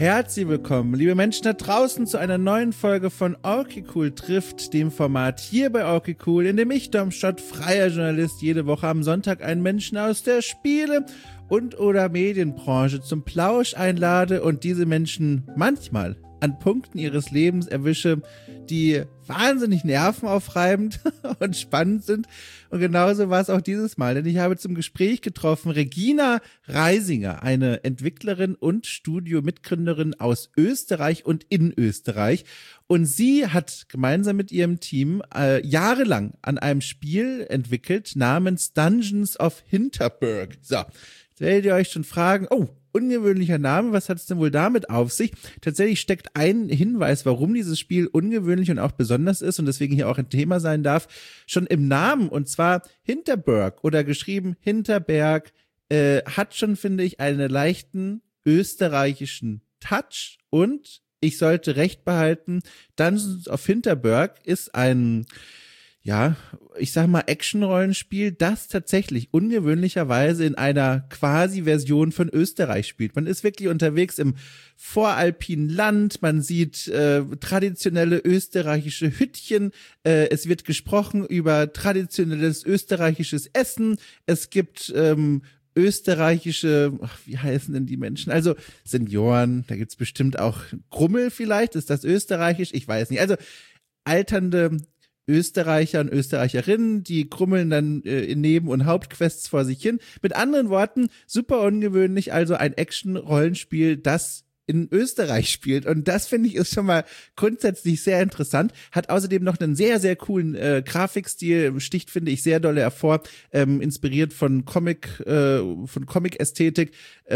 Herzlich willkommen, liebe Menschen da draußen, zu einer neuen Folge von Okay Cool trifft, dem Format hier bei Okay Cool, in dem ich, Domschott, freier Journalist, jede Woche am Sonntag einen Menschen aus der Spiele- und oder Medienbranche zum Plausch einlade und diese Menschen manchmal an Punkten ihres Lebens erwische, die wahnsinnig nervenaufreibend und spannend sind. Und genauso war es auch dieses Mal, denn ich habe zum Gespräch getroffen Regina Reisinger, eine Entwicklerin und Studio-Mitgründerin aus Österreich und in Österreich. Und sie hat gemeinsam mit ihrem Team jahrelang an einem Spiel entwickelt namens Dungeons of Hinterberg. So, jetzt werdet ihr euch schon fragen, oh, ungewöhnlicher Name, was hat es denn wohl damit auf sich? Tatsächlich steckt ein Hinweis, warum dieses Spiel ungewöhnlich und auch besonders ist und deswegen hier auch ein Thema sein darf, schon im Namen, und zwar Hinterberg oder geschrieben Hinterberg, hat schon, finde ich, einen leichten österreichischen Touch, und ich sollte recht behalten, Dungeons of Hinterberg ist ein, ja, ich sag mal Action-Rollenspiel, das tatsächlich ungewöhnlicherweise in einer Quasi-Version von Österreich spielt. Man ist wirklich unterwegs im voralpinen Land, man sieht traditionelle österreichische Hüttchen, es wird gesprochen über traditionelles österreichisches Essen, es gibt österreichische, wie heißen denn die Menschen? Also Senioren, da gibt's bestimmt auch Grummel vielleicht, ist das österreichisch? Ich weiß nicht. Also alternde Österreicher und Österreicherinnen, die krummeln dann in Neben- und Hauptquests vor sich hin. Mit anderen Worten, super ungewöhnlich, also ein Action-Rollenspiel, das in Österreich spielt. Und das, finde ich, ist schon mal grundsätzlich sehr interessant. Hat außerdem noch einen sehr, sehr coolen Grafikstil, sticht, finde ich, sehr dolle hervor, inspiriert von Comic-Ästhetik,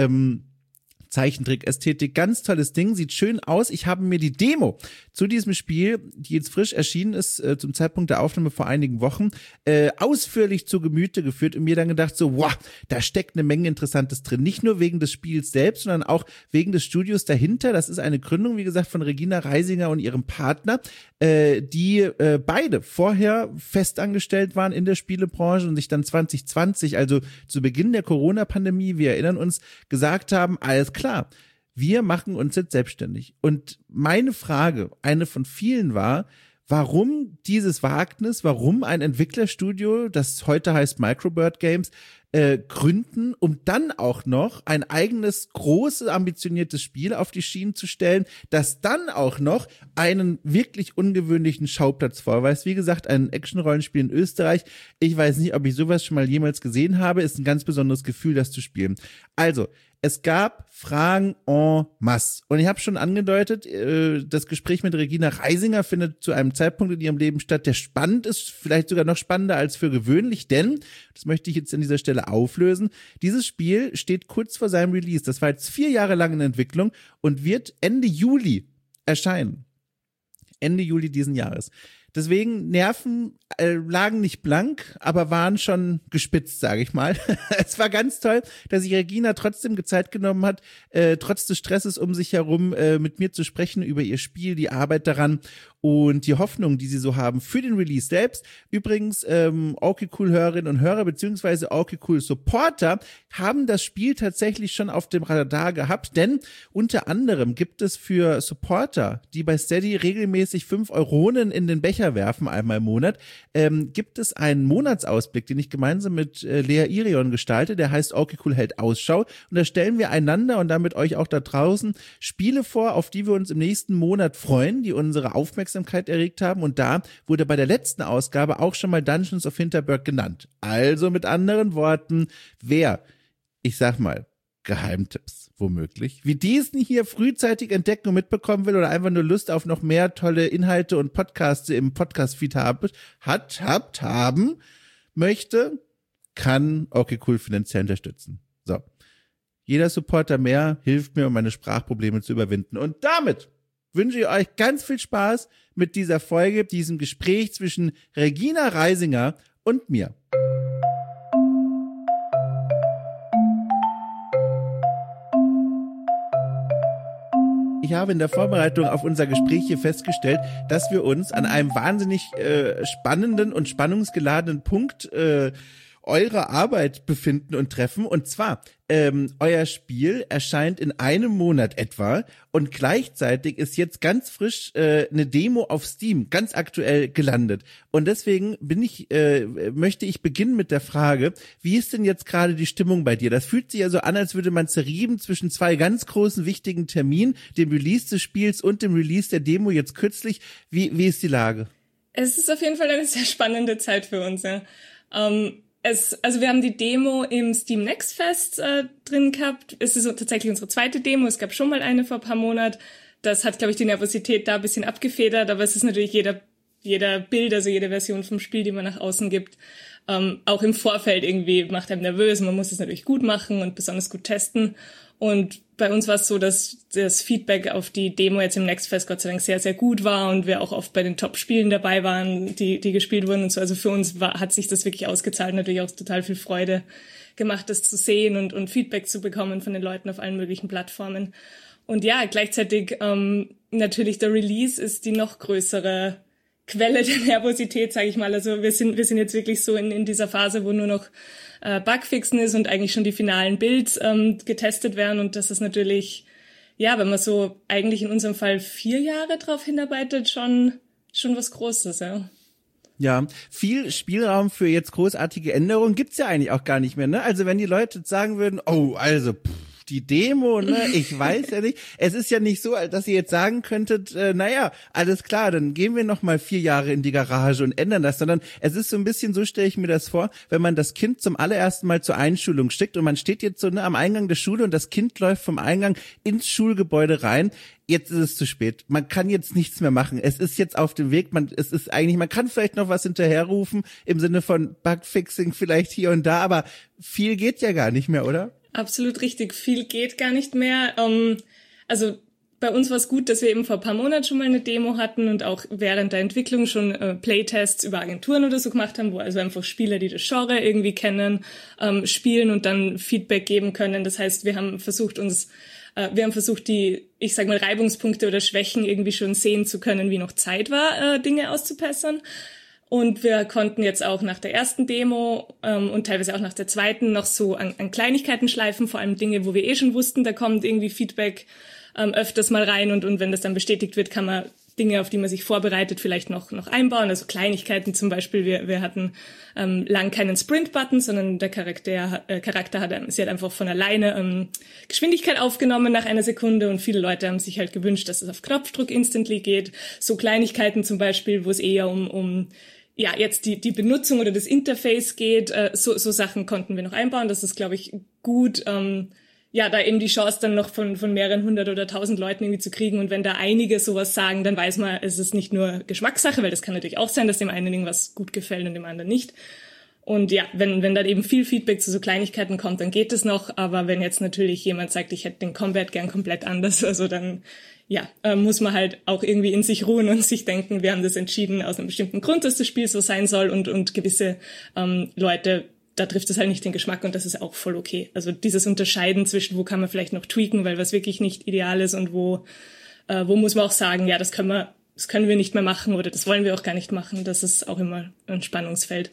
Zeichentrick-Ästhetik, ganz tolles Ding, sieht schön aus. Ich habe mir die Demo zu diesem Spiel, die jetzt frisch erschienen ist, zum Zeitpunkt der Aufnahme vor einigen Wochen, ausführlich zu Gemüte geführt und mir dann gedacht so, wow, da steckt eine Menge Interessantes drin. Nicht nur wegen des Spiels selbst, sondern auch wegen des Studios dahinter. Das ist eine Gründung, wie gesagt, von Regina Reisinger und ihrem Partner, die beide vorher festangestellt waren in der Spielebranche und sich dann 2020, also zu Beginn der Corona-Pandemie, wir erinnern uns, gesagt haben, alles klar, wir machen uns jetzt selbstständig. Und meine Frage, eine von vielen war, warum dieses Wagnis, warum ein Entwicklerstudio, das heute heißt Microbird Games, gründen, um dann auch noch ein eigenes, großes, ambitioniertes Spiel auf die Schienen zu stellen, das dann auch noch einen wirklich ungewöhnlichen Schauplatz vorweist. Wie gesagt, ein Action-Rollenspiel in Österreich. Ich weiß nicht, ob ich sowas schon mal jemals gesehen habe. Ist ein ganz besonderes Gefühl, das zu spielen. Also, es gab Fragen en masse. Und ich habe schon angedeutet, das Gespräch mit Regina Reisinger findet zu einem Zeitpunkt in ihrem Leben statt, der spannend ist, vielleicht sogar noch spannender als für gewöhnlich, denn, das möchte ich jetzt an dieser Stelle auflösen, dieses Spiel steht kurz vor seinem Release. Das war jetzt 4 Jahre lang in Entwicklung und wird Ende Juli erscheinen. Ende Juli diesen Jahres. Deswegen, Nerven lagen nicht blank, aber waren schon gespitzt, sage ich mal. Es war ganz toll, dass sich Regina trotzdem Zeit genommen hat, trotz des Stresses um sich herum mit mir zu sprechen über ihr Spiel, die Arbeit daran und die Hoffnung, die sie so haben für den Release selbst. Übrigens, Okay Cool Hörerinnen und Hörer beziehungsweise Okay Cool Supporter haben das Spiel tatsächlich schon auf dem Radar gehabt, denn unter anderem gibt es für Supporter, die bei Steady regelmäßig 5 Euronen in den Becher werfen, einmal im Monat, gibt es einen Monatsausblick, den ich gemeinsam mit Lea Irion gestalte, der heißt Okay Cool hält Ausschau, und da stellen wir einander und damit euch auch da draußen Spiele vor, auf die wir uns im nächsten Monat freuen, die unsere Aufmerksamkeit erregt haben, und da wurde bei der letzten Ausgabe auch schon mal Dungeons of Hinterberg genannt. Also mit anderen Worten, wer, ich sag mal, Geheimtipps womöglich, wie diesen hier frühzeitig entdecken und mitbekommen will oder einfach nur Lust auf noch mehr tolle Inhalte und Podcasts im Podcast-Feed haben möchte, kann Okay Cool finanziell unterstützen. So. Jeder Supporter mehr hilft mir, um meine Sprachprobleme zu überwinden. Und damit wünsche ich euch ganz viel Spaß mit dieser Folge, diesem Gespräch zwischen Regina Reisinger und mir. Ich habe in der Vorbereitung auf unser Gespräch hier festgestellt, dass wir uns an einem wahnsinnig spannenden und spannungsgeladenen Punkt eurer Arbeit befinden und treffen. Und zwar, euer Spiel erscheint in einem Monat etwa und gleichzeitig ist jetzt ganz frisch eine Demo auf Steam, ganz aktuell gelandet. Und deswegen möchte ich beginnen mit der Frage, wie ist denn jetzt gerade die Stimmung bei dir? Das fühlt sich ja so an, als würde man zerrieben zwischen zwei ganz großen, wichtigen Terminen, dem Release des Spiels und dem Release der Demo jetzt kürzlich. Wie ist die Lage? Es ist auf jeden Fall eine sehr spannende Zeit für uns, ja. Also wir haben die Demo im Steam Next Fest drin gehabt. Es ist tatsächlich unsere zweite Demo. Es gab schon mal eine vor ein paar Monaten. Das hat, glaube ich, die Nervosität da ein bisschen abgefedert. Aber es ist natürlich jeder Bild, also jede Version vom Spiel, die man nach außen gibt, auch im Vorfeld irgendwie macht einem nervös. Man muss es natürlich gut machen und besonders gut testen. Und bei uns war es so, dass das Feedback auf die Demo jetzt im Next Fest Gott sei Dank sehr, sehr gut war und wir auch oft bei den Top-Spielen dabei waren, die gespielt wurden und so. Also für uns hat sich das wirklich ausgezahlt, natürlich auch total viel Freude gemacht, das zu sehen und Feedback zu bekommen von den Leuten auf allen möglichen Plattformen. Und ja, gleichzeitig natürlich der Release ist die noch größere Quelle der Nervosität, sage ich mal. Also wir sind jetzt wirklich so in dieser Phase, wo nur noch Bugfixen ist und eigentlich schon die finalen Builds getestet werden. Und das ist natürlich, ja, wenn man so eigentlich in unserem Fall 4 Jahre drauf hinarbeitet, schon was Großes, ja. Ja, viel Spielraum für jetzt großartige Änderungen gibt's ja eigentlich auch gar nicht mehr, ne? Also wenn die Leute sagen würden, oh, also die Demo, ne, ich weiß ja nicht. Es ist ja nicht so, dass ihr jetzt sagen könntet, naja, alles klar, dann gehen wir noch mal 4 Jahre in die Garage und ändern das, sondern es ist so ein bisschen, so stelle ich mir das vor, wenn man das Kind zum allerersten Mal zur Einschulung schickt und man steht jetzt so am Eingang der Schule und das Kind läuft vom Eingang ins Schulgebäude rein. Jetzt ist es zu spät. Man kann jetzt nichts mehr machen. Es ist jetzt auf dem Weg. Man kann vielleicht noch was hinterherrufen im Sinne von Bugfixing vielleicht hier und da, aber viel geht ja gar nicht mehr, oder? Absolut richtig. Viel geht gar nicht mehr. Also bei uns war es gut, dass wir eben vor ein paar Monaten schon mal eine Demo hatten und auch während der Entwicklung schon Playtests über Agenturen oder so gemacht haben, wo also einfach Spieler, die das Genre irgendwie kennen, spielen und dann Feedback geben können. Das heißt, wir haben versucht die, ich sag mal, Reibungspunkte oder Schwächen irgendwie schon sehen zu können, wie noch Zeit war, Dinge auszubessern. Und wir konnten jetzt auch nach der ersten Demo und teilweise auch nach der zweiten noch so an Kleinigkeiten schleifen, vor allem Dinge, wo wir schon wussten, da kommt irgendwie Feedback öfters mal rein und wenn das dann bestätigt wird, kann man Dinge, auf die man sich vorbereitet, vielleicht noch einbauen. Also Kleinigkeiten zum Beispiel. Wir hatten lang keinen Sprint-Button, sondern der Charakter sie hat einfach von alleine Geschwindigkeit aufgenommen nach einer Sekunde und viele Leute haben sich halt gewünscht, dass es auf Knopfdruck instantly geht. So Kleinigkeiten zum Beispiel, wo es eher um ja, jetzt die Benutzung oder das Interface geht, so Sachen konnten wir noch einbauen. Das ist, glaube ich, gut, ja, da eben die Chance dann noch von mehreren 100 oder 1000 Leuten irgendwie zu kriegen. Und wenn da einige sowas sagen, dann weiß man, es ist nicht nur Geschmackssache, weil das kann natürlich auch sein, dass dem einen irgendwas gut gefällt und dem anderen nicht. Und ja, wenn dann eben viel Feedback zu so Kleinigkeiten kommt, dann geht es noch. Aber wenn jetzt natürlich jemand sagt, ich hätte den Combat gern komplett anders, also dann, ja, muss man halt auch irgendwie in sich ruhen und sich denken, wir haben das entschieden aus einem bestimmten Grund, dass das Spiel so sein soll und gewisse Leute, da trifft es halt nicht den Geschmack und das ist auch voll okay. Also dieses Unterscheiden zwischen, wo kann man vielleicht noch tweaken, weil was wirklich nicht ideal ist und wo muss man auch sagen, ja, das können wir nicht mehr machen oder das wollen wir auch gar nicht machen. Das ist auch immer ein Spannungsfeld.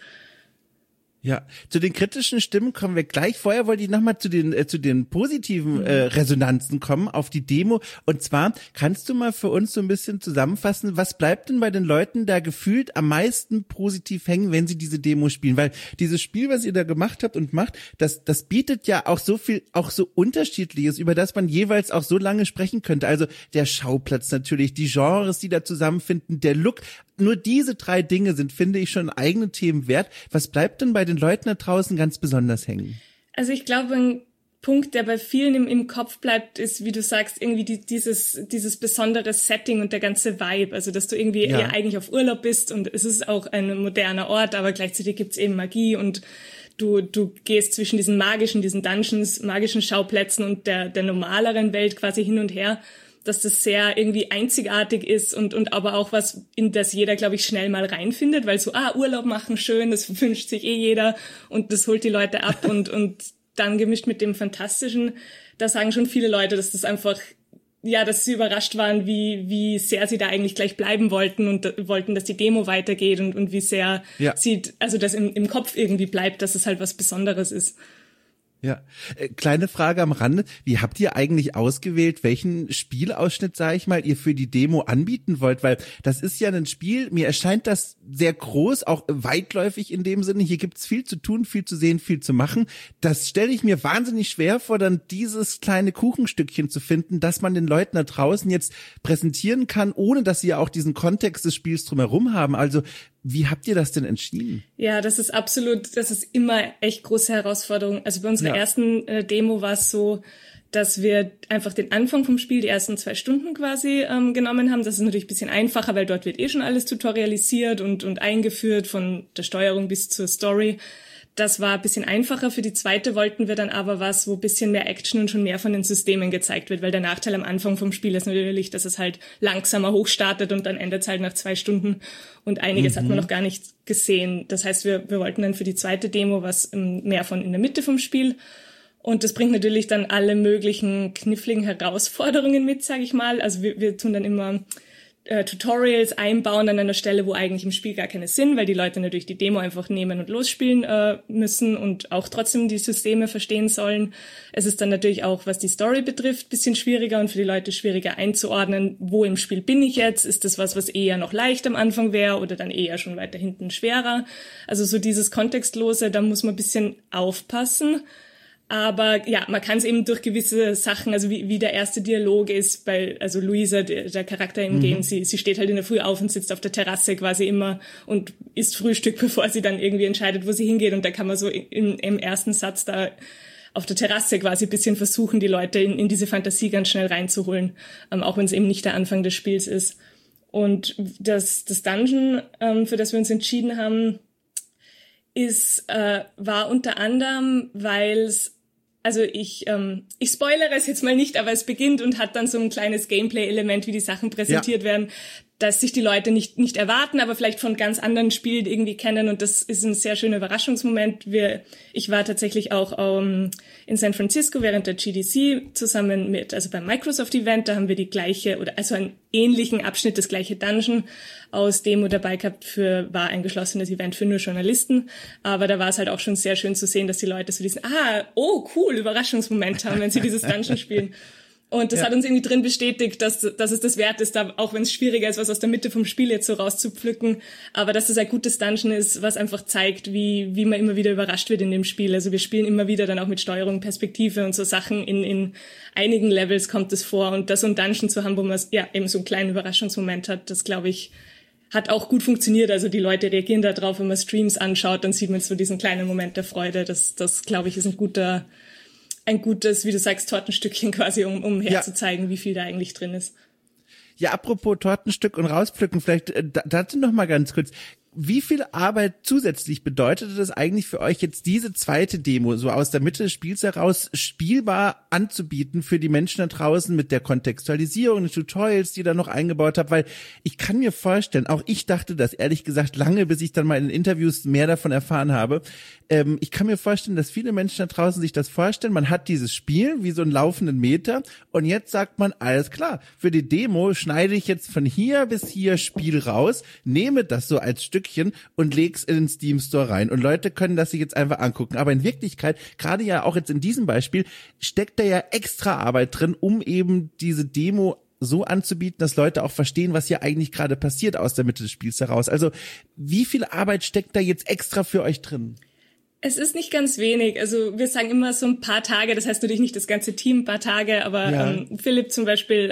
Ja, zu den kritischen Stimmen kommen wir gleich. Vorher wollte ich nochmal zu den positiven Resonanzen kommen auf die Demo. Und zwar, kannst du mal für uns so ein bisschen zusammenfassen, was bleibt denn bei den Leuten da gefühlt am meisten positiv hängen, wenn sie diese Demo spielen? Weil dieses Spiel, was ihr da gemacht habt und macht, das bietet ja auch so viel, auch so Unterschiedliches, über das man jeweils auch so lange sprechen könnte. Also der Schauplatz natürlich, die Genres, die da zusammenfinden, der Look. Nur diese 3 Dinge sind, finde ich, schon eigene Themen wert. Was bleibt denn bei den Leuten da draußen ganz besonders hängen? Also ich glaube, ein Punkt, der bei vielen im Kopf bleibt, ist, wie du sagst, irgendwie dieses besondere Setting und der ganze Vibe. Also, dass du irgendwie ja eigentlich auf Urlaub bist und es ist auch ein moderner Ort, aber gleichzeitig gibt's eben Magie und du gehst zwischen diesen Dungeons, magischen Schauplätzen und der normaleren Welt quasi hin und her, dass das sehr irgendwie einzigartig ist und aber auch was, in das jeder, glaube ich, schnell mal reinfindet, weil so, Urlaub machen, schön, das wünscht sich jeder und das holt die Leute ab und dann gemischt mit dem Fantastischen, da sagen schon viele Leute, dass das einfach, dass sie überrascht waren, wie sehr sie da eigentlich gleich bleiben wollten und wollten, dass die Demo weitergeht und wie sehr sie, also das im Kopf irgendwie bleibt, dass es halt was Besonderes ist. Ja, kleine Frage am Rande. Wie habt ihr eigentlich ausgewählt, welchen Spielausschnitt, sage ich mal, ihr für die Demo anbieten wollt? Weil das ist ja ein Spiel, mir erscheint das sehr groß, auch weitläufig in dem Sinne. Hier gibt's viel zu tun, viel zu sehen, viel zu machen. Das stelle ich mir wahnsinnig schwer vor, dann dieses kleine Kuchenstückchen zu finden, dass man den Leuten da draußen jetzt präsentieren kann, ohne dass sie ja auch diesen Kontext des Spiels drumherum haben. Also wie habt ihr das denn entschieden? Ja, das ist immer echt große Herausforderung. Also bei unserer ersten Demo war es so, dass wir einfach den Anfang vom Spiel, die ersten 2 Stunden quasi genommen haben. Das ist natürlich ein bisschen einfacher, weil dort wird schon alles tutorialisiert und eingeführt, von der Steuerung bis zur Story. Das war ein bisschen einfacher. Für die zweite wollten wir dann aber was, wo ein bisschen mehr Action und schon mehr von den Systemen gezeigt wird, weil der Nachteil am Anfang vom Spiel ist natürlich, dass es halt langsamer hochstartet und dann endet es halt nach 2 Stunden und einiges hat man noch gar nicht gesehen. Das heißt, wir wollten dann für die zweite Demo was mehr von in der Mitte vom Spiel und das bringt natürlich dann alle möglichen kniffligen Herausforderungen mit, sage ich mal. Also wir tun dann immer Tutorials einbauen an einer Stelle, wo eigentlich im Spiel gar keine sind, weil die Leute natürlich die Demo einfach nehmen und losspielen müssen und auch trotzdem die Systeme verstehen sollen. Es ist dann natürlich auch, was die Story betrifft, bisschen schwieriger und für die Leute schwieriger einzuordnen, wo im Spiel bin ich jetzt? Ist das was eher noch leicht am Anfang wäre oder dann eher schon weiter hinten schwerer? Also so dieses Kontextlose, da muss man ein bisschen aufpassen. Aber ja, man kann es eben durch gewisse Sachen, also wie der erste Dialog ist, also Luisa, der Charakter im Game, sie steht halt in der Früh auf und sitzt auf der Terrasse quasi immer und isst Frühstück, bevor sie dann irgendwie entscheidet, wo sie hingeht. Und da kann man so im ersten Satz da auf der Terrasse quasi ein bisschen versuchen, die Leute in diese Fantasie ganz schnell reinzuholen, auch wenn es eben nicht der Anfang des Spiels ist. Und das Dungeon, für das wir uns entschieden haben, war unter anderem, weil es, also ich spoilere es jetzt mal nicht, aber es beginnt und hat dann so ein kleines Gameplay-Element, wie die Sachen präsentiert werden, dass sich die Leute nicht erwarten, aber vielleicht von ganz anderen Spielen irgendwie kennen und das ist ein sehr schöner Überraschungsmoment. Ich war tatsächlich auch in San Francisco während der GDC zusammen beim Microsoft Event, da haben wir also einen ähnlichen Abschnitt, das gleiche Dungeon aus Demo dabei gehabt war ein geschlossenes Event für nur Journalisten, aber da war es halt auch schon sehr schön zu sehen, dass die Leute so diesen, cool, Überraschungsmoment haben, wenn sie dieses Dungeon spielen. Und das hat uns irgendwie drin bestätigt, dass es das wert ist, auch wenn es schwieriger ist, was aus der Mitte vom Spiel jetzt so rauszupflücken, aber dass es ein gutes Dungeon ist, was einfach zeigt, wie man immer wieder überrascht wird in dem Spiel. Also wir spielen immer wieder dann auch mit Steuerung, Perspektive und so Sachen. In einigen Levels kommt es vor und das so ein Dungeon zu haben, wo man eben so einen kleinen Überraschungsmoment hat, das glaube ich hat auch gut funktioniert. Also die Leute reagieren da drauf, wenn man Streams anschaut, dann sieht man so diesen kleinen Moment der Freude. Das glaube ich ist ein gutes, wie du sagst, Tortenstückchen quasi, um herzuzeigen, wie viel da eigentlich drin ist. Ja, apropos Tortenstück und rauspflücken, vielleicht dazu noch mal ganz kurz. Wie viel Arbeit zusätzlich bedeutete das eigentlich für euch jetzt diese zweite Demo, so aus der Mitte des Spiels heraus, spielbar anzubieten für die Menschen da draußen mit der Kontextualisierung, den Tutorials, die ihr da noch eingebaut habt? Weil ich kann mir vorstellen, auch ich dachte das ehrlich gesagt lange, bis ich dann mal in Interviews mehr davon erfahren habe. Ich kann mir vorstellen, dass viele Menschen da draußen sich das vorstellen, man hat dieses Spiel wie so einen laufenden Meter und jetzt sagt man, alles klar, für die Demo schneide ich jetzt von hier bis hier Spiel raus, nehme das so als Stückchen und leg's in den Steam Store rein und Leute können das sich jetzt einfach angucken. Aber in Wirklichkeit, gerade ja auch jetzt in diesem Beispiel, steckt da ja extra Arbeit drin, um eben diese Demo so anzubieten, dass Leute auch verstehen, was hier eigentlich gerade passiert aus der Mitte des Spiels heraus. Also wie viel Arbeit steckt da jetzt extra für euch drin? Es ist nicht ganz wenig. Also wir sagen immer so ein paar Tage, das heißt natürlich nicht das ganze Team, ein paar Tage, aber Philipp zum Beispiel,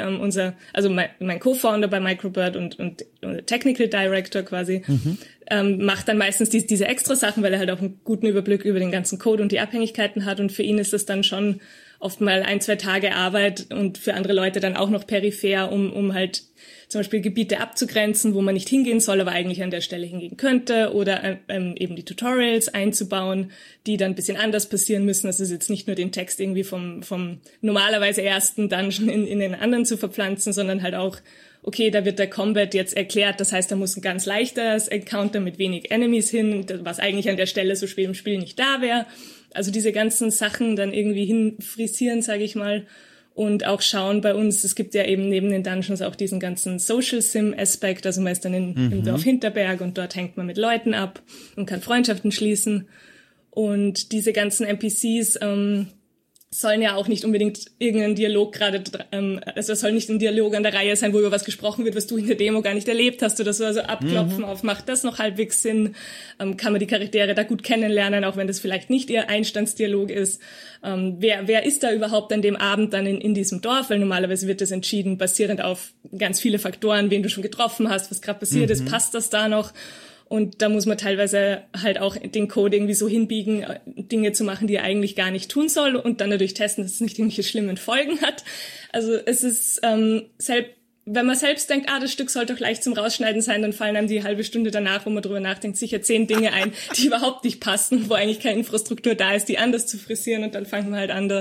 mein Co-Founder bei Microbird und Technical Director quasi, macht dann meistens diese extra Sachen, weil er halt auch einen guten Überblick über den ganzen Code und die Abhängigkeiten hat und für ihn ist das dann schon oft mal 1-2 Tage Arbeit und für andere Leute dann auch noch peripher, um halt zum Beispiel Gebiete abzugrenzen, wo man nicht hingehen soll, aber eigentlich an der Stelle hingehen könnte oder eben die Tutorials einzubauen, die dann ein bisschen anders passieren müssen. Das ist jetzt nicht nur den Text irgendwie vom normalerweise ersten Dungeon in den anderen zu verpflanzen, sondern halt auch, okay, da wird der Combat jetzt erklärt, das heißt, da muss ein ganz leichtes Encounter mit wenig Enemies hin, was eigentlich an der Stelle so schwer im Spiel nicht da wäre. Also diese ganzen Sachen dann irgendwie hinfrisieren, sage ich mal. und auch schauen bei uns, es gibt ja eben neben den Dungeons auch diesen ganzen Social Sim-Aspekt, also man ist dann im Dorf Hinterberg und dort hängt man mit Leuten ab und kann Freundschaften schließen. Und diese ganzen NPCs sollen ja auch nicht unbedingt irgendein Dialog gerade, also es soll nicht ein Dialog an der Reihe sein, wo über was gesprochen wird, was du in der Demo gar nicht erlebt hast oder so, also abklopfen auf, macht das noch halbwegs Sinn, kann man die Charaktere da gut kennenlernen, auch wenn das vielleicht nicht ihr Einstandsdialog ist. Wer ist da überhaupt an dem Abend dann in diesem Dorf, weil normalerweise wird das entschieden basierend auf ganz viele Faktoren, wen du schon getroffen hast, was gerade passiert ist, passt das da noch? Und da muss man teilweise halt auch den Code irgendwie so hinbiegen, Dinge zu machen, die er eigentlich gar nicht tun soll und dann dadurch testen, dass es nicht irgendwelche schlimmen Folgen hat. Also es ist, wenn man selbst denkt, das Stück sollte doch leicht zum Rausschneiden sein, dann fallen einem die halbe Stunde danach, wo man drüber nachdenkt, sicher 10 Dinge ein, die überhaupt nicht passen, wo eigentlich keine Infrastruktur da ist, die anders zu frisieren und dann fangen wir halt an,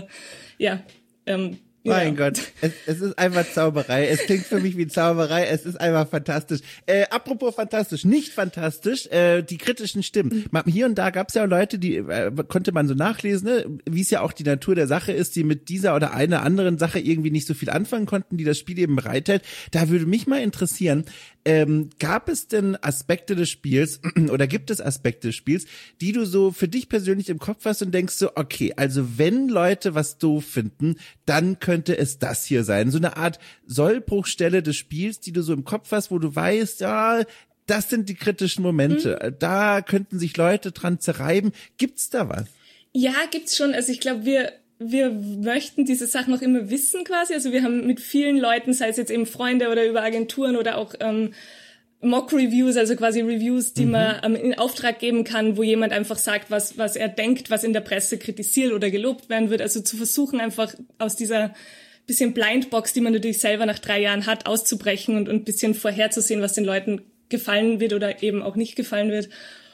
Mein Gott, es ist einfach Zauberei. Es klingt für mich wie Zauberei. Es ist einfach fantastisch. Apropos fantastisch, nicht fantastisch, die kritischen Stimmen. Hier und da gab es ja Leute, die konnte man so nachlesen, ne? Wie es ja auch die Natur der Sache ist, die mit dieser oder einer anderen Sache irgendwie nicht so viel anfangen konnten, die das Spiel eben bereithält. Da würde mich mal interessieren, gab es denn Aspekte des Spiels oder gibt es Aspekte des Spiels, die du so für dich persönlich im Kopf hast und denkst so, okay, also wenn Leute was doof finden, dann könnte es das hier sein. So eine Art Sollbruchstelle des Spiels, die du so im Kopf hast, wo du weißt, ja, das sind die kritischen Momente. Da könnten sich Leute dran zerreiben. Gibt's da was? Ja, gibt's schon. Also ich glaube, wir möchten diese Sachen auch immer wissen quasi. Also wir haben mit vielen Leuten, sei es jetzt eben Freunde oder über Agenturen oder auch Mock-Reviews, also quasi Reviews, die man in Auftrag geben kann, wo jemand einfach sagt, was er denkt, was in der Presse kritisiert oder gelobt werden wird. Also zu versuchen, einfach aus dieser bisschen Blindbox, die man natürlich selber nach 3 Jahren hat, auszubrechen und ein bisschen vorherzusehen, was den Leuten gefallen wird oder eben auch nicht gefallen wird.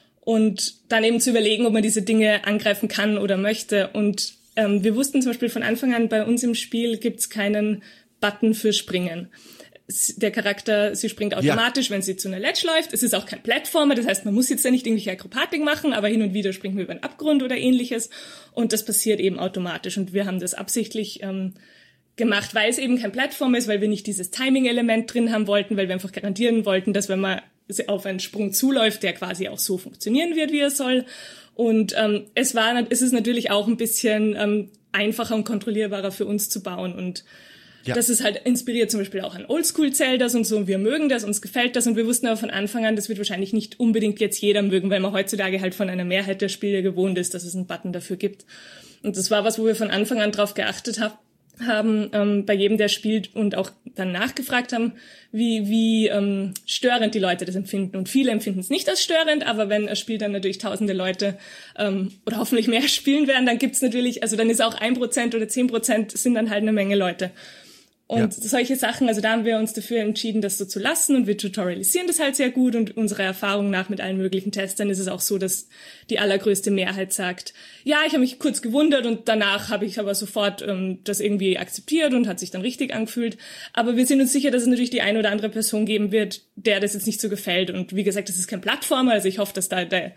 Und dann eben zu überlegen, ob man diese Dinge angreifen kann oder möchte. Und wir wussten zum Beispiel von Anfang an, bei uns im Spiel gibt's keinen Button für Springen. Der Charakter, sie springt automatisch, wenn sie zu einer Ledge läuft. Es ist auch kein Plattformer, das heißt, man muss jetzt ja nicht irgendwelche Akrobatik machen, aber hin und wieder springt man über einen Abgrund oder ähnliches. Und das passiert eben automatisch. Und wir haben das absichtlich gemacht, weil es eben kein Plattformer ist, weil wir nicht dieses Timing-Element drin haben wollten, weil wir einfach garantieren wollten, dass wenn man auf einen Sprung zuläuft, der quasi auch so funktionieren wird, wie er soll. Und es ist natürlich auch ein bisschen einfacher und kontrollierbarer für uns zu bauen. Und das ist halt inspiriert zum Beispiel auch an Oldschool-Zeldas und so. Und wir mögen das, uns gefällt das. Und wir wussten aber von Anfang an, das wird wahrscheinlich nicht unbedingt jetzt jeder mögen, weil man heutzutage halt von einer Mehrheit der Spiele gewohnt ist, dass es einen Button dafür gibt. Und das war was, wo wir von Anfang an drauf geachtet haben, bei jedem, der spielt und auch dann nachgefragt haben, wie störend die Leute das empfinden. Und viele empfinden es nicht als störend, aber wenn ein Spiel dann natürlich tausende Leute oder hoffentlich mehr spielen werden, dann gibt's natürlich, also dann ist auch 1% oder 10% sind dann halt eine Menge Leute. Und solche Sachen, also da haben wir uns dafür entschieden, das so zu lassen und wir tutorialisieren das halt sehr gut und unserer Erfahrung nach mit allen möglichen Testern ist es auch so, dass die allergrößte Mehrheit sagt, ja, ich habe mich kurz gewundert und danach habe ich aber sofort das irgendwie akzeptiert und hat sich dann richtig angefühlt. Aber wir sind uns sicher, dass es natürlich die eine oder andere Person geben wird, der das jetzt nicht so gefällt. Und wie gesagt, das ist kein Plattformer, also ich hoffe, dass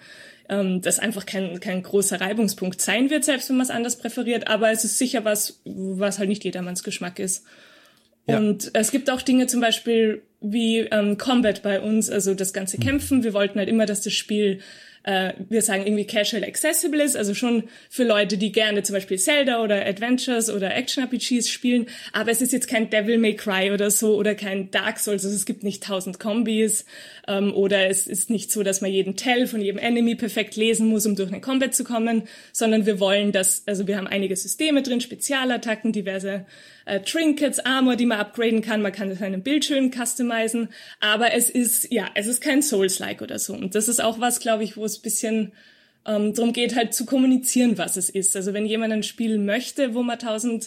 das einfach kein großer Reibungspunkt sein wird, selbst wenn man es anders präferiert. Aber es ist sicher was halt nicht jedermanns Geschmack ist. Ja. Und es gibt auch Dinge zum Beispiel wie Combat bei uns, also das ganze Kämpfen. Wir wollten halt immer, dass das Spiel, wir sagen irgendwie casual accessible ist, also schon für Leute, die gerne zum Beispiel Zelda oder Adventures oder Action-RPGs spielen, aber es ist jetzt kein Devil May Cry oder so oder kein Dark Souls, also es gibt nicht 1000 Kombis oder es ist nicht so, dass man jeden Tell von jedem Enemy perfekt lesen muss, um durch einen Combat zu kommen, sondern wir wollen also wir haben einige Systeme drin, Spezialattacken, diverse Trinkets, Armor, die man upgraden kann, man kann seinen Bild schön customizen, aber es ist kein Souls-like oder so. Und das ist auch was, glaube ich, wo es ein bisschen darum geht, halt zu kommunizieren, was es ist. Also wenn jemand ein Spiel möchte, wo man 1000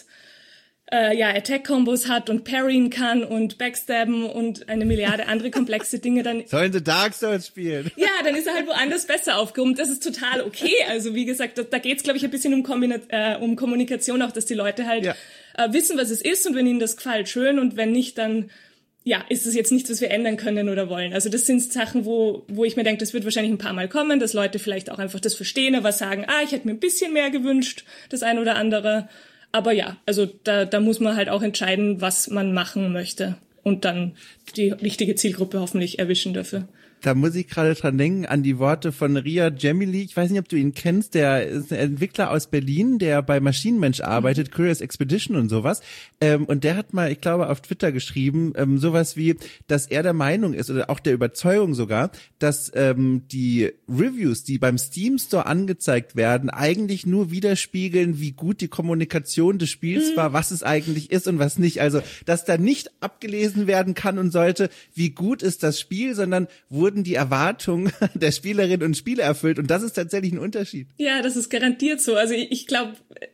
Attack-Combos hat und parryen kann und backstabben und eine Milliarde andere komplexe Dinge, dann sollen sie Dark Souls spielen. Ja, dann ist er halt woanders besser aufgehoben. Das ist total okay. Also wie gesagt, da geht's, glaube ich, ein bisschen um Kommunikation auch, dass die Leute halt wissen, was es ist und wenn ihnen das gefällt, schön und wenn nicht, dann ist es jetzt nichts, was wir ändern können oder wollen. Also das sind Sachen, wo ich mir denke, das wird wahrscheinlich ein paar Mal kommen, dass Leute vielleicht auch einfach das verstehen, aber sagen, ich hätte mir ein bisschen mehr gewünscht, das eine oder andere. Aber ja, also da muss man halt auch entscheiden, was man machen möchte und dann die richtige Zielgruppe hoffentlich erwischen dafür. Da muss ich gerade dran denken, an die Worte von Ria Gemili. Ich weiß nicht, ob du ihn kennst. Der ist ein Entwickler aus Berlin, der bei Maschinenmensch arbeitet, Curious Expedition und sowas. Und der hat mal, ich glaube, auf Twitter geschrieben, sowas wie, dass er der Meinung ist, oder auch der Überzeugung sogar, dass die Reviews, die beim Steam Store angezeigt werden, eigentlich nur widerspiegeln, wie gut die Kommunikation des Spiels war, was es eigentlich ist und was nicht. Also, dass da nicht abgelesen werden kann und sollte, wie gut ist das Spiel, sondern wurden die Erwartungen der Spielerinnen und Spieler erfüllt. Und das ist tatsächlich ein Unterschied. Ja, das ist garantiert so. Also ich glaube,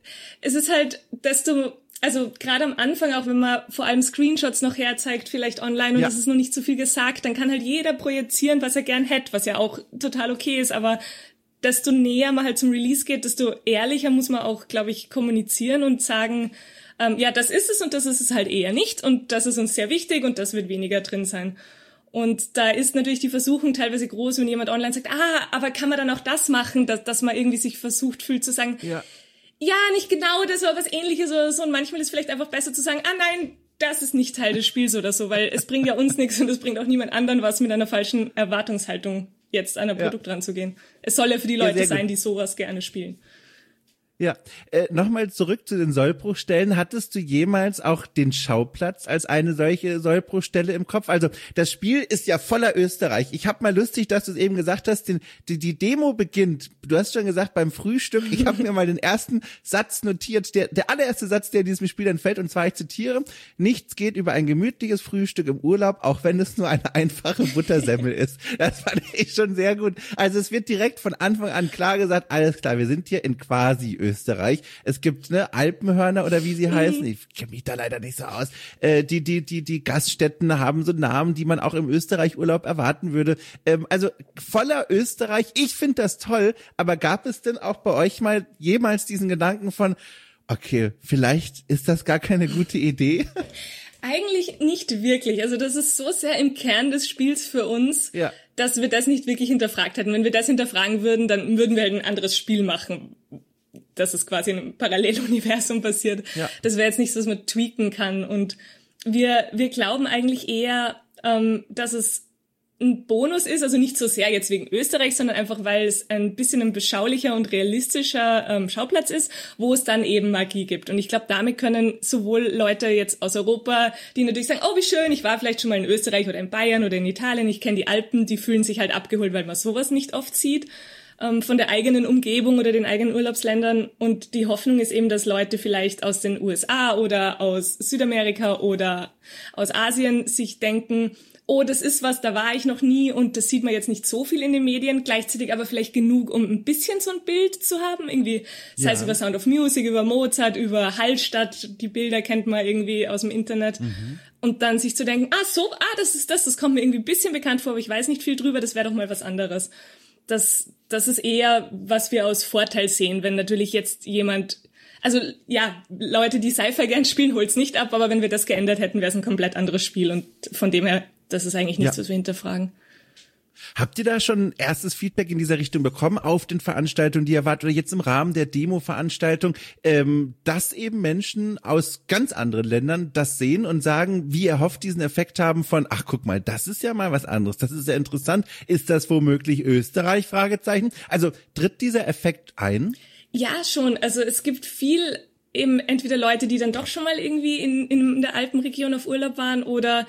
es ist halt, also gerade am Anfang, auch wenn man vor allem Screenshots noch herzeigt, vielleicht online, und es ist noch nicht so viel gesagt, dann kann halt jeder projizieren, was er gern hätte, was ja auch total okay ist. Aber desto näher man halt zum Release geht, desto ehrlicher muss man auch, glaube ich, kommunizieren und sagen, ja, das ist es und das ist es halt eher nicht. Und das ist uns sehr wichtig und das wird weniger drin sein. Und da ist natürlich die Versuchung teilweise groß, wenn jemand online sagt, aber kann man dann auch das machen, dass man irgendwie sich versucht fühlt zu sagen, ja, nicht genau das, aber was Ähnliches oder so. Und manchmal ist es vielleicht einfach besser zu sagen, nein, das ist nicht Teil des Spiels oder so, weil es bringt ja uns nichts und es bringt auch niemand anderen was, mit einer falschen Erwartungshaltung jetzt an ein Produkt ranzugehen. Es soll ja für die Leute sein, die sowas gerne spielen. Ja, nochmal zurück zu den Sollbruchstellen. Hattest du jemals auch den Schauplatz als eine solche Sollbruchstelle im Kopf? Also das Spiel ist ja voller Österreich. Ich habe mal lustig, dass du es eben gesagt hast, die Demo beginnt. Du hast schon gesagt, beim Frühstück. Ich habe mir mal den ersten Satz notiert, der allererste Satz, der in diesem Spiel entfällt, und zwar, ich zitiere, nichts geht über ein gemütliches Frühstück im Urlaub, auch wenn es nur eine einfache Buttersemmel ist. Das fand ich schon sehr gut. Also es wird direkt von Anfang an klar gesagt, alles klar, wir sind hier in quasi Österreich. Es gibt Alpenhörner oder wie sie heißen. Ich kenne mich da leider nicht so aus. Die Gaststätten haben so Namen, die man auch im Österreich-Urlaub erwarten würde. Also voller Österreich. Ich finde das toll. Aber gab es denn auch bei euch mal jemals diesen Gedanken von, okay, vielleicht ist das gar keine gute Idee? Eigentlich nicht wirklich. Also das ist so sehr im Kern des Spiels für uns, dass wir das nicht wirklich hinterfragt hätten. Wenn wir das hinterfragen würden, dann würden wir halt ein anderes Spiel machen. Dass es quasi in einem Paralleluniversum passiert. Ja. Das wäre jetzt nichts, was man tweaken kann. Und wir glauben eigentlich eher, dass es ein Bonus ist, also nicht so sehr jetzt wegen Österreich, sondern einfach, weil es ein bisschen ein beschaulicher und realistischer Schauplatz ist, wo es dann eben Magie gibt. Und ich glaube, damit können sowohl Leute jetzt aus Europa, die natürlich sagen, oh, wie schön, ich war vielleicht schon mal in Österreich oder in Bayern oder in Italien, ich kenne die Alpen, die fühlen sich halt abgeholt, weil man sowas nicht oft sieht, von der eigenen Umgebung oder den eigenen Urlaubsländern. Und die Hoffnung ist eben, dass Leute vielleicht aus den USA oder aus Südamerika oder aus Asien sich denken, oh, das ist was, da war ich noch nie und das sieht man jetzt nicht so viel in den Medien, gleichzeitig aber vielleicht genug, um ein bisschen so ein Bild zu haben, irgendwie, sei es über Sound of Music, über Mozart, über Hallstatt, die Bilder kennt man irgendwie aus dem Internet. Und dann sich zu denken, das kommt mir irgendwie ein bisschen bekannt vor, aber ich weiß nicht viel drüber, das wäre doch mal was anderes. Das ist eher, was wir aus Vorteil sehen, wenn natürlich jetzt jemand, also ja, Leute, die Sci-Fi gern spielen, holt's nicht ab, aber wenn wir das geändert hätten, wäre es ein komplett anderes Spiel und von dem her, das ist eigentlich nichts, was wir hinterfragen. Habt ihr da schon erstes Feedback in dieser Richtung bekommen auf den Veranstaltungen, die ihr wart, oder jetzt im Rahmen der Demo-Veranstaltung, dass eben Menschen aus ganz anderen Ländern das sehen und sagen, wie erhofft diesen Effekt haben von, ach guck mal, das ist ja mal was anderes, das ist ja interessant, ist das womöglich Österreich? Fragezeichen. Also tritt dieser Effekt ein? Ja, schon. Also es gibt viel eben entweder Leute, die dann doch schon mal irgendwie in der Alpenregion auf Urlaub waren oder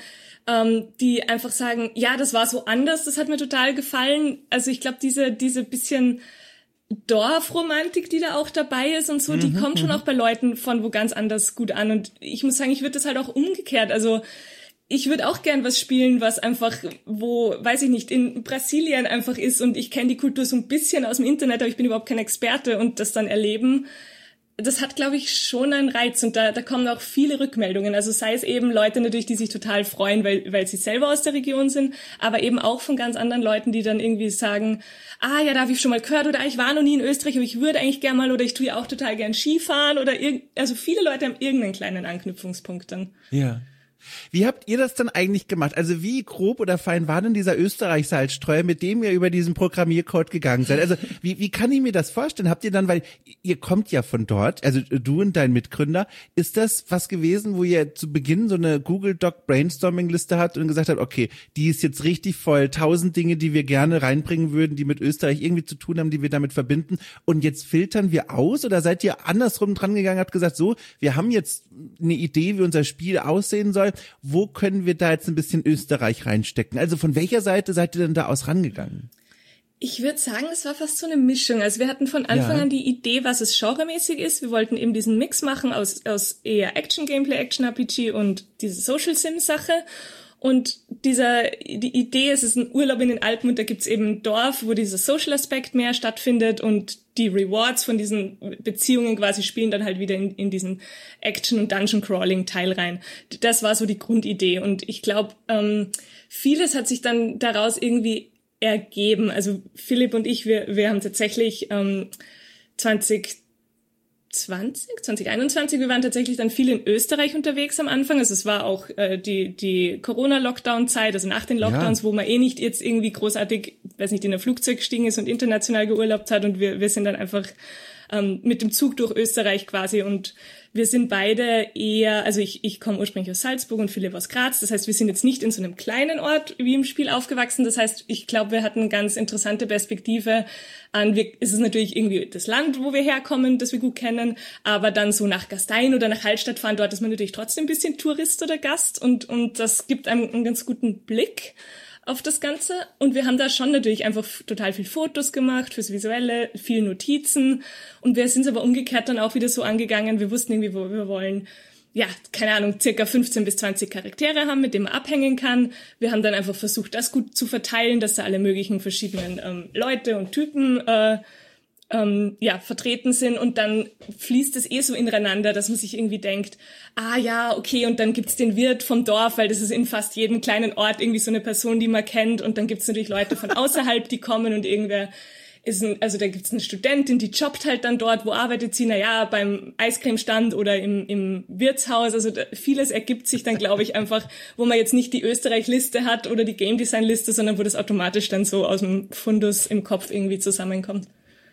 die einfach sagen, ja, das war so anders, das hat mir total gefallen. Also ich glaube, diese bisschen Dorfromantik, die da auch dabei ist und so, die kommt schon auch bei Leuten von wo ganz anders gut an. Und ich muss sagen, ich würde das halt auch umgekehrt, also ich würde auch gern was spielen, was einfach, wo, weiß ich nicht, in Brasilien einfach ist und ich kenne die Kultur so ein bisschen aus dem Internet, aber ich bin überhaupt kein Experte und das dann erleben, das hat, glaube ich, schon einen Reiz und da kommen auch viele Rückmeldungen. Also sei es eben Leute natürlich, die sich total freuen, weil sie selber aus der Region sind, aber eben auch von ganz anderen Leuten, die dann irgendwie sagen, ja, da habe ich schon mal gehört oder ich war noch nie in Österreich, aber ich würde eigentlich gern mal oder ich tue ja auch total gern Skifahren oder also viele Leute haben irgendeinen kleinen Anknüpfungspunkt dann. Ja. Wie habt ihr das dann eigentlich gemacht? Also wie grob oder fein war denn dieser Österreich-Salzstreuer, mit dem ihr über diesen Programmiercode gegangen seid? Also wie kann ich mir das vorstellen? Habt ihr dann, weil ihr kommt ja von dort, also du und dein Mitgründer, ist das was gewesen, wo ihr zu Beginn so eine Google Doc Brainstorming-Liste habt und gesagt habt, okay, die ist jetzt richtig voll, 1000 Dinge, die wir gerne reinbringen würden, die mit Österreich irgendwie zu tun haben, die wir damit verbinden, und jetzt filtern wir aus? Oder seid ihr andersrum dran gegangen, habt gesagt, so, wir haben jetzt eine Idee, wie unser Spiel aussehen soll, wo können wir da jetzt ein bisschen Österreich reinstecken? Also von welcher Seite seid ihr denn da aus rangegangen? Ich würde sagen, es war fast so eine Mischung. Also wir hatten von Anfang an die Idee, was es genremäßig ist. Wir wollten eben diesen Mix machen aus eher Action-Gameplay, Action-RPG und diese Social-Sim-Sache. Und die Idee, es ist ein Urlaub in den Alpen und da gibt's eben ein Dorf, wo dieser Social-Aspekt mehr stattfindet und die Rewards von diesen Beziehungen quasi spielen dann halt wieder in diesen Action- und Dungeon-Crawling-Teil rein. Das war so die Grundidee und ich glaube, vieles hat sich dann daraus irgendwie ergeben. Also Philipp und ich, wir haben tatsächlich 2021, wir waren tatsächlich dann viel in Österreich unterwegs am Anfang. Also es war auch die Corona-Lockdown-Zeit, also nach den Lockdowns, wo man nicht jetzt irgendwie großartig, weiß nicht, in ein Flugzeug gestiegen ist und international geurlaubt hat. Und wir sind dann einfach mit dem Zug durch Österreich quasi. Und wir sind beide eher, also ich komme ursprünglich aus Salzburg und Philipp aus Graz. Das heißt, wir sind jetzt nicht in so einem kleinen Ort wie im Spiel aufgewachsen. Das heißt, ich glaube, wir hatten eine ganz interessante Perspektive an, es ist natürlich irgendwie das Land, wo wir herkommen, das wir gut kennen, aber dann so nach Gastein oder nach Hallstatt fahren, dort ist man natürlich trotzdem ein bisschen Tourist oder Gast und das gibt einem einen ganz guten Blick auf das Ganze. Und wir haben da schon natürlich einfach total viel Fotos gemacht fürs Visuelle, viel Notizen. Und wir sind es aber umgekehrt dann auch wieder so angegangen. Wir wussten irgendwie, wo wir wollen, ja, keine Ahnung, circa 15 bis 20 Charaktere haben, mit denen man abhängen kann. Wir haben dann einfach versucht, das gut zu verteilen, dass da alle möglichen verschiedenen Leute und Typen vertreten sind und dann fließt es so ineinander, dass man sich irgendwie denkt, okay, und dann gibt's den Wirt vom Dorf, weil das ist in fast jedem kleinen Ort irgendwie so eine Person, die man kennt und dann gibt's natürlich Leute von außerhalb, die kommen und irgendwer da gibt's eine Studentin, die jobbt halt dann dort, wo arbeitet sie? Beim Eiscremestand oder im Wirtshaus, also vieles ergibt sich dann, glaube ich, einfach, wo man jetzt nicht die Österreich-Liste hat oder die Game Design-Liste, sondern wo das automatisch dann so aus dem Fundus im Kopf irgendwie zusammenkommt.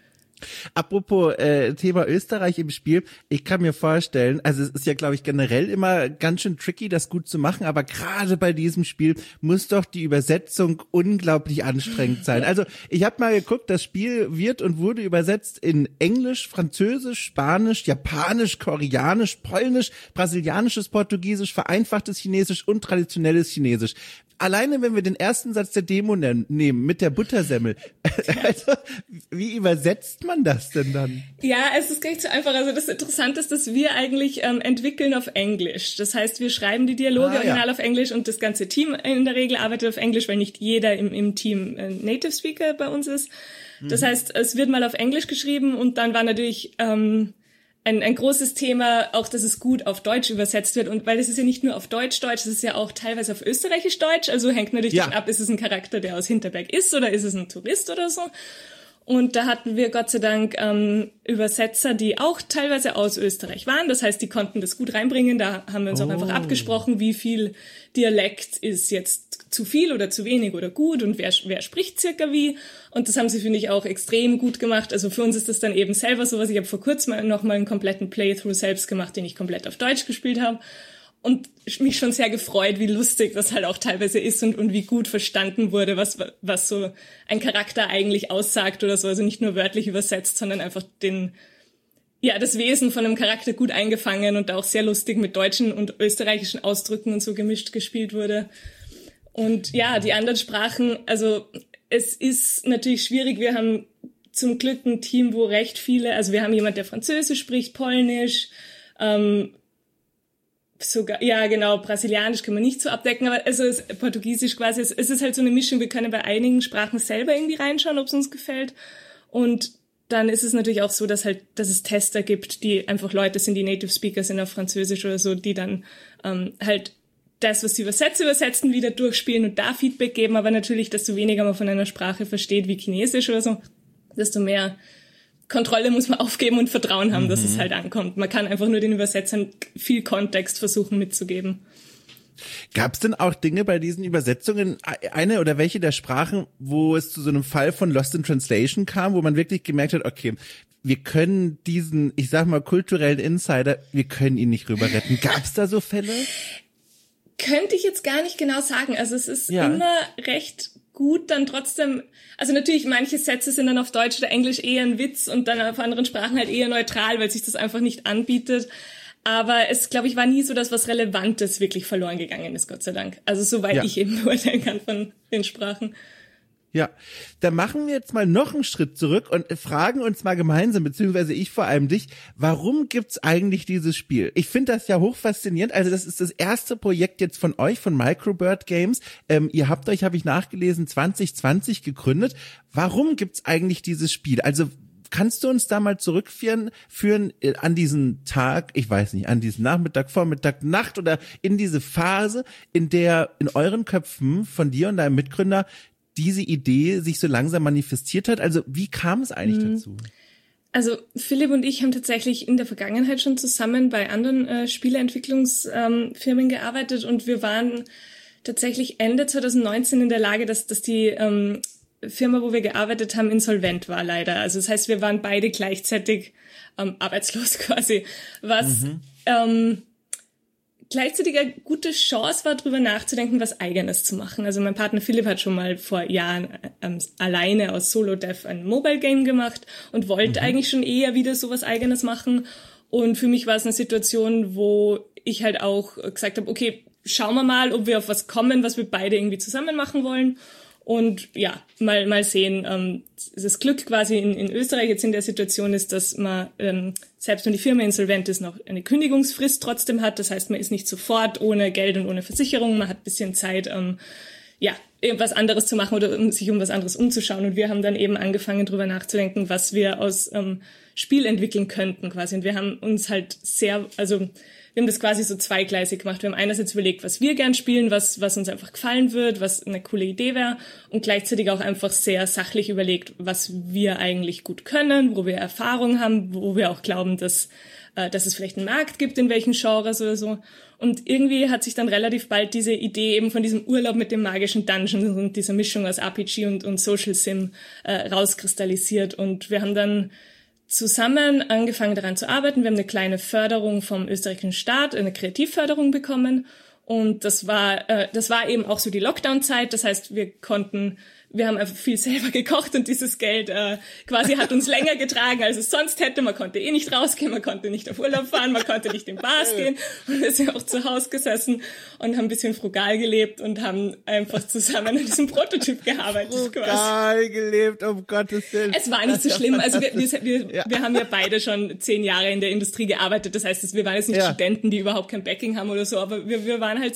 Apropos Thema Österreich im Spiel, ich kann mir vorstellen, also es ist ja, glaube ich, generell immer ganz schön tricky, das gut zu machen, aber gerade bei diesem Spiel muss doch die Übersetzung unglaublich anstrengend sein. Also ich habe mal geguckt, das Spiel wird und wurde übersetzt in Englisch, Französisch, Spanisch, Japanisch, Koreanisch, Polnisch, brasilianisches Portugiesisch, vereinfachtes Chinesisch und traditionelles Chinesisch. Alleine, wenn wir den ersten Satz der Demo nehmen, mit der Buttersemmel, also wie übersetzt man das denn dann? Ja, es ist gar nicht so einfach. Also das Interessante ist, dass wir eigentlich entwickeln auf Englisch. Das heißt, wir schreiben die Dialoge original auf Englisch und das ganze Team in der Regel arbeitet auf Englisch, weil nicht jeder im Team Native Speaker bei uns ist. Das heißt, es wird mal auf Englisch geschrieben und dann war natürlich ein großes Thema, auch dass es gut auf Deutsch übersetzt wird. Und weil es ist ja nicht nur auf Deutsch, es ist ja auch teilweise auf Österreichisch-Deutsch. Also hängt natürlich davon ab, ist es ein Charakter, der aus Hinterberg ist oder ist es ein Tourist oder so. Und da hatten wir Gott sei Dank Übersetzer, die auch teilweise aus Österreich waren. Das heißt, die konnten das gut reinbringen. Da haben wir uns auch einfach abgesprochen, wie viel Dialekt ist jetzt zu viel oder zu wenig oder gut und wer spricht circa wie. Und das haben sie, finde ich, auch extrem gut gemacht. Also für uns ist das dann eben selber sowas. Ich habe vor kurzem noch mal einen kompletten Playthrough selbst gemacht, den ich komplett auf Deutsch gespielt habe. Und mich schon sehr gefreut, wie lustig das halt auch teilweise ist und wie gut verstanden wurde, was so ein Charakter eigentlich aussagt oder so. Also nicht nur wörtlich übersetzt, sondern einfach das Wesen von einem Charakter gut eingefangen und auch sehr lustig mit deutschen und österreichischen Ausdrücken und so gemischt gespielt wurde. Und ja, die anderen Sprachen, also es ist natürlich schwierig. Wir haben zum Glück ein Team, wo recht viele, also wir haben jemand, der Französisch spricht, Polnisch, sogar, ja genau, Brasilianisch können wir nicht so abdecken, aber also Portugiesisch quasi, es ist halt so eine Mischung, wir können bei einigen Sprachen selber irgendwie reinschauen, ob es uns gefällt. Und dann ist es natürlich auch so, dass es Tester gibt, die einfach Leute sind, die Native Speaker sind auf Französisch oder so, die dann halt das, was sie übersetzen, wieder durchspielen und da Feedback geben, aber natürlich, desto weniger man von einer Sprache versteht wie Chinesisch oder so, desto mehr Kontrolle muss man aufgeben und Vertrauen haben, dass es halt ankommt. Man kann einfach nur den Übersetzern viel Kontext versuchen mitzugeben. Gab es denn auch Dinge bei diesen Übersetzungen, eine oder welche der Sprachen, wo es zu so einem Fall von Lost in Translation kam, wo man wirklich gemerkt hat, okay, wir können diesen, ich sag mal, kulturellen Insider, wir können ihn nicht rüber retten. Gab es da so Fälle? Könnte ich jetzt gar nicht genau sagen. Also es ist immer recht gut dann trotzdem, also natürlich manche Sätze sind dann auf Deutsch oder Englisch eher ein Witz und dann auf anderen Sprachen halt eher neutral, weil sich das einfach nicht anbietet. Aber es, glaube ich, war nie so, dass was Relevantes wirklich verloren gegangen ist, Gott sei Dank. Also soweit ich eben beurteilen kann von den Sprachen. Ja, da machen wir jetzt mal noch einen Schritt zurück und fragen uns mal gemeinsam, beziehungsweise ich vor allem dich, warum gibt's eigentlich dieses Spiel? Ich finde das ja hochfaszinierend. Also das ist das erste Projekt jetzt von euch, von Microbird Games. Ihr habt euch, habe ich nachgelesen, 2020 gegründet. Warum gibt's eigentlich dieses Spiel? Also kannst du uns da mal zurückführen an diesen Tag, ich weiß nicht, an diesen Nachmittag, Vormittag, Nacht oder in diese Phase, in der in euren Köpfen von dir und deinem Mitgründer diese Idee sich so langsam manifestiert hat? Also wie kam es eigentlich dazu? Also Philipp und ich haben tatsächlich in der Vergangenheit schon zusammen bei anderen Spieleentwicklungsfirmen gearbeitet und wir waren tatsächlich Ende 2019 in der Lage, dass die Firma, wo wir gearbeitet haben, insolvent war leider. Also das heißt, wir waren beide gleichzeitig arbeitslos quasi, was gleichzeitig eine gute Chance war, drüber nachzudenken, was Eigenes zu machen. Also mein Partner Philipp hat schon mal vor Jahren alleine aus Solo-Dev ein Mobile-Game gemacht und wollte eigentlich schon eher wieder sowas Eigenes machen. Und für mich war es eine Situation, wo ich halt auch gesagt habe, okay, schauen wir mal, ob wir auf was kommen, was wir beide irgendwie zusammen machen wollen. Und ja, mal sehen, das Glück quasi in Österreich jetzt in der Situation ist, dass man, selbst wenn die Firma insolvent ist, noch eine Kündigungsfrist trotzdem hat. Das heißt, man ist nicht sofort ohne Geld und ohne Versicherung. Man hat ein bisschen Zeit, irgendwas anderes zu machen oder sich um was anderes umzuschauen. Und wir haben dann eben angefangen, drüber nachzudenken, was wir aus Spiel entwickeln könnten quasi. Und wir haben uns halt wir haben das quasi so zweigleisig gemacht. Wir haben einerseits überlegt, was wir gern spielen, was uns einfach gefallen wird, was eine coole Idee wäre und gleichzeitig auch einfach sehr sachlich überlegt, was wir eigentlich gut können, wo wir Erfahrung haben, wo wir auch glauben, dass es vielleicht einen Markt gibt, in welchen Genres oder so. Und irgendwie hat sich dann relativ bald diese Idee eben von diesem Urlaub mit dem magischen Dungeon und dieser Mischung aus RPG und Social Sim rauskristallisiert. Und wir haben dann zusammen angefangen daran zu arbeiten. Wir haben eine kleine Förderung vom österreichischen Staat, eine Kreativförderung bekommen. Und das war eben auch so die Lockdown-Zeit. Das heißt, wir haben einfach viel selber gekocht und dieses Geld quasi hat uns länger getragen, als es sonst hätte. Man konnte eh nicht rausgehen, man konnte nicht auf Urlaub fahren, man konnte nicht in Bars gehen. Und wir sind auch zu Hause gesessen und haben ein bisschen frugal gelebt und haben einfach zusammen an diesem Prototyp gearbeitet. Frugal gelebt, um Gottes Willen. Es war nicht so schlimm. Also wir haben ja beide schon 10 Jahre in der Industrie gearbeitet. Das heißt, wir waren jetzt nicht Studenten, die überhaupt kein Backing haben oder so, aber wir waren halt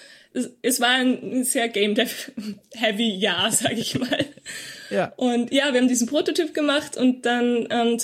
es war ein sehr Game-Dev-heavy Jahr, sage ich mal. Ja. Und ja, wir haben diesen Prototyp gemacht und dann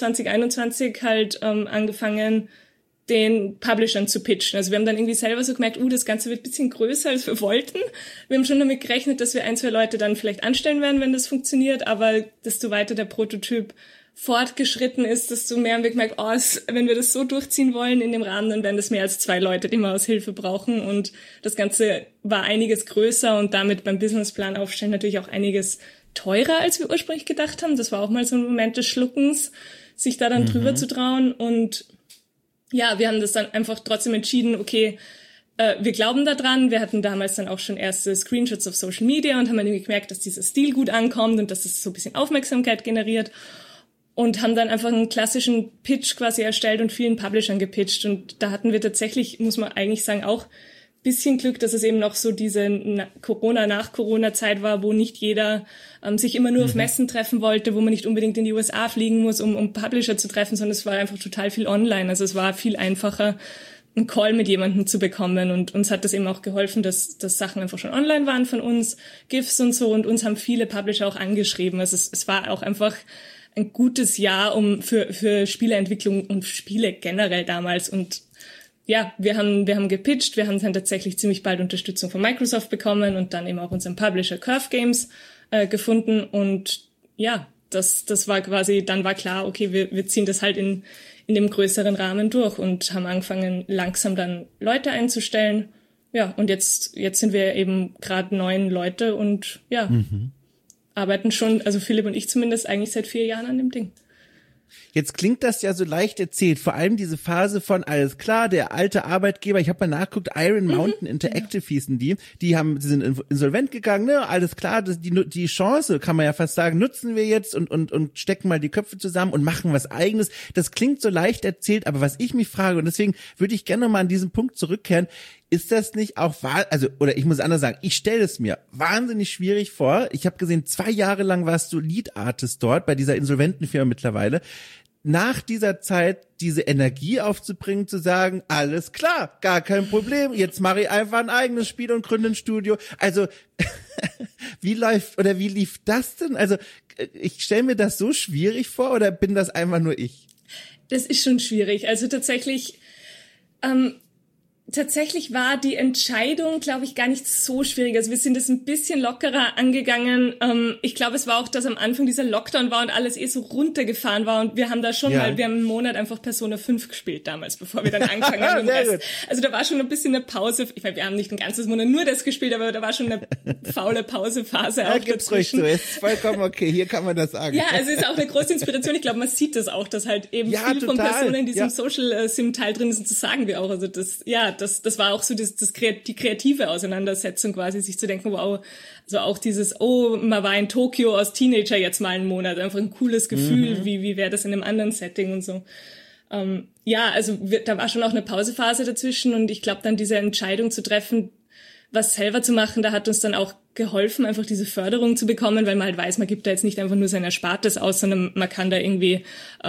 2021 halt angefangen, den Publishern zu pitchen. Also wir haben dann irgendwie selber so gemerkt, das Ganze wird ein bisschen größer, als wir wollten. Wir haben schon damit gerechnet, dass wir 1-2 Leute dann vielleicht anstellen werden, wenn das funktioniert, aber desto weiter der Prototyp fortgeschritten ist, desto mehr haben wir gemerkt, wenn wir das so durchziehen wollen in dem Rahmen, dann werden das mehr als 2 Leute, die mal Aushilfe brauchen und das Ganze war einiges größer und damit beim Businessplan aufstellen natürlich auch einiges teurer, als wir ursprünglich gedacht haben. Das war auch mal so ein Moment des Schluckens, sich da dann drüber zu trauen und ja, wir haben das dann einfach trotzdem entschieden, okay, wir glauben da dran. Wir hatten damals dann auch schon erste Screenshots auf Social Media und haben dann gemerkt, dass dieser Stil gut ankommt und dass es so ein bisschen Aufmerksamkeit generiert. Und haben dann einfach einen klassischen Pitch quasi erstellt und vielen Publishern gepitcht. Und da hatten wir tatsächlich, muss man eigentlich sagen, auch ein bisschen Glück, dass es eben noch so diese Nach-Corona-Zeit war, wo nicht jeder sich immer nur auf Messen treffen wollte, wo man nicht unbedingt in die USA fliegen muss, um Publisher zu treffen, sondern es war einfach total viel online. Also es war viel einfacher, einen Call mit jemandem zu bekommen. Und uns hat das eben auch geholfen, dass Sachen einfach schon online waren von uns, GIFs und so. Und uns haben viele Publisher auch angeschrieben. Also es war auch einfach ein gutes Jahr für Spieleentwicklung und Spiele generell damals. Und ja, wir haben gepitcht, wir haben dann tatsächlich ziemlich bald Unterstützung von Microsoft bekommen und dann eben auch unseren Publisher Curve Games gefunden. Und ja, das war quasi, dann war klar, okay, wir ziehen das halt in dem größeren Rahmen durch und haben angefangen, langsam dann Leute einzustellen. ja, und jetzt sind wir eben gerade 9 Leute und ja, arbeiten schon, also Philipp und ich zumindest, eigentlich seit 4 Jahren an dem Ding. Jetzt klingt das ja so leicht erzählt, vor allem diese Phase von, alles klar, der alte Arbeitgeber, ich habe mal nachgeguckt, Iron Mountain Interactive hießen die sind insolvent gegangen, ne, alles klar, die Chance, kann man ja fast sagen, nutzen wir jetzt und stecken mal die Köpfe zusammen und machen was Eigenes. Das klingt so leicht erzählt, aber was ich mich frage, und deswegen würde ich gerne mal an diesen Punkt zurückkehren, ist das nicht auch, oder ich muss anders sagen, ich stelle es mir wahnsinnig schwierig vor. Ich habe gesehen, 2 Jahre lang warst du Lead Artist dort, bei dieser insolventen Firma mittlerweile. Nach dieser Zeit diese Energie aufzubringen, zu sagen, alles klar, gar kein Problem, jetzt mache ich einfach ein eigenes Spiel und gründe ein Studio. Also, wie lief das denn? Also, ich stelle mir das so schwierig vor, oder bin das einfach nur ich? Das ist schon schwierig. Also tatsächlich war die Entscheidung, glaube ich, gar nicht so schwierig. Also wir sind es ein bisschen lockerer angegangen. Ich glaube, es war auch, dass am Anfang dieser Lockdown war und alles so runtergefahren war. Und wir haben da schon wir haben einen Monat einfach Persona 5 gespielt damals, bevor wir dann angefangen haben. Also da war schon ein bisschen eine Pause. Ich meine, wir haben nicht ein ganzes Monat nur das gespielt, aber da war schon eine faule Pausephase. Ja, gibt's ruhig so. Ist vollkommen okay. Hier kann man das sagen. Ja, also ist auch eine große Inspiration. Ich glaube, man sieht das auch, dass halt eben viel von Persona in diesem Social Sim Teil drin ist. Und das sagen wir auch. Also das war auch so die kreative Auseinandersetzung quasi, sich zu denken, wow, also auch dieses, man war in Tokio als Teenager jetzt mal einen Monat, einfach ein cooles Gefühl, wie wäre das in einem anderen Setting und so. Also da war schon auch eine Pausephase dazwischen und ich glaube dann diese Entscheidung zu treffen, was selber zu machen, da hat uns dann auch geholfen, einfach diese Förderung zu bekommen, weil man halt weiß, man gibt da jetzt nicht einfach nur sein Erspartes aus, sondern man kann da irgendwie,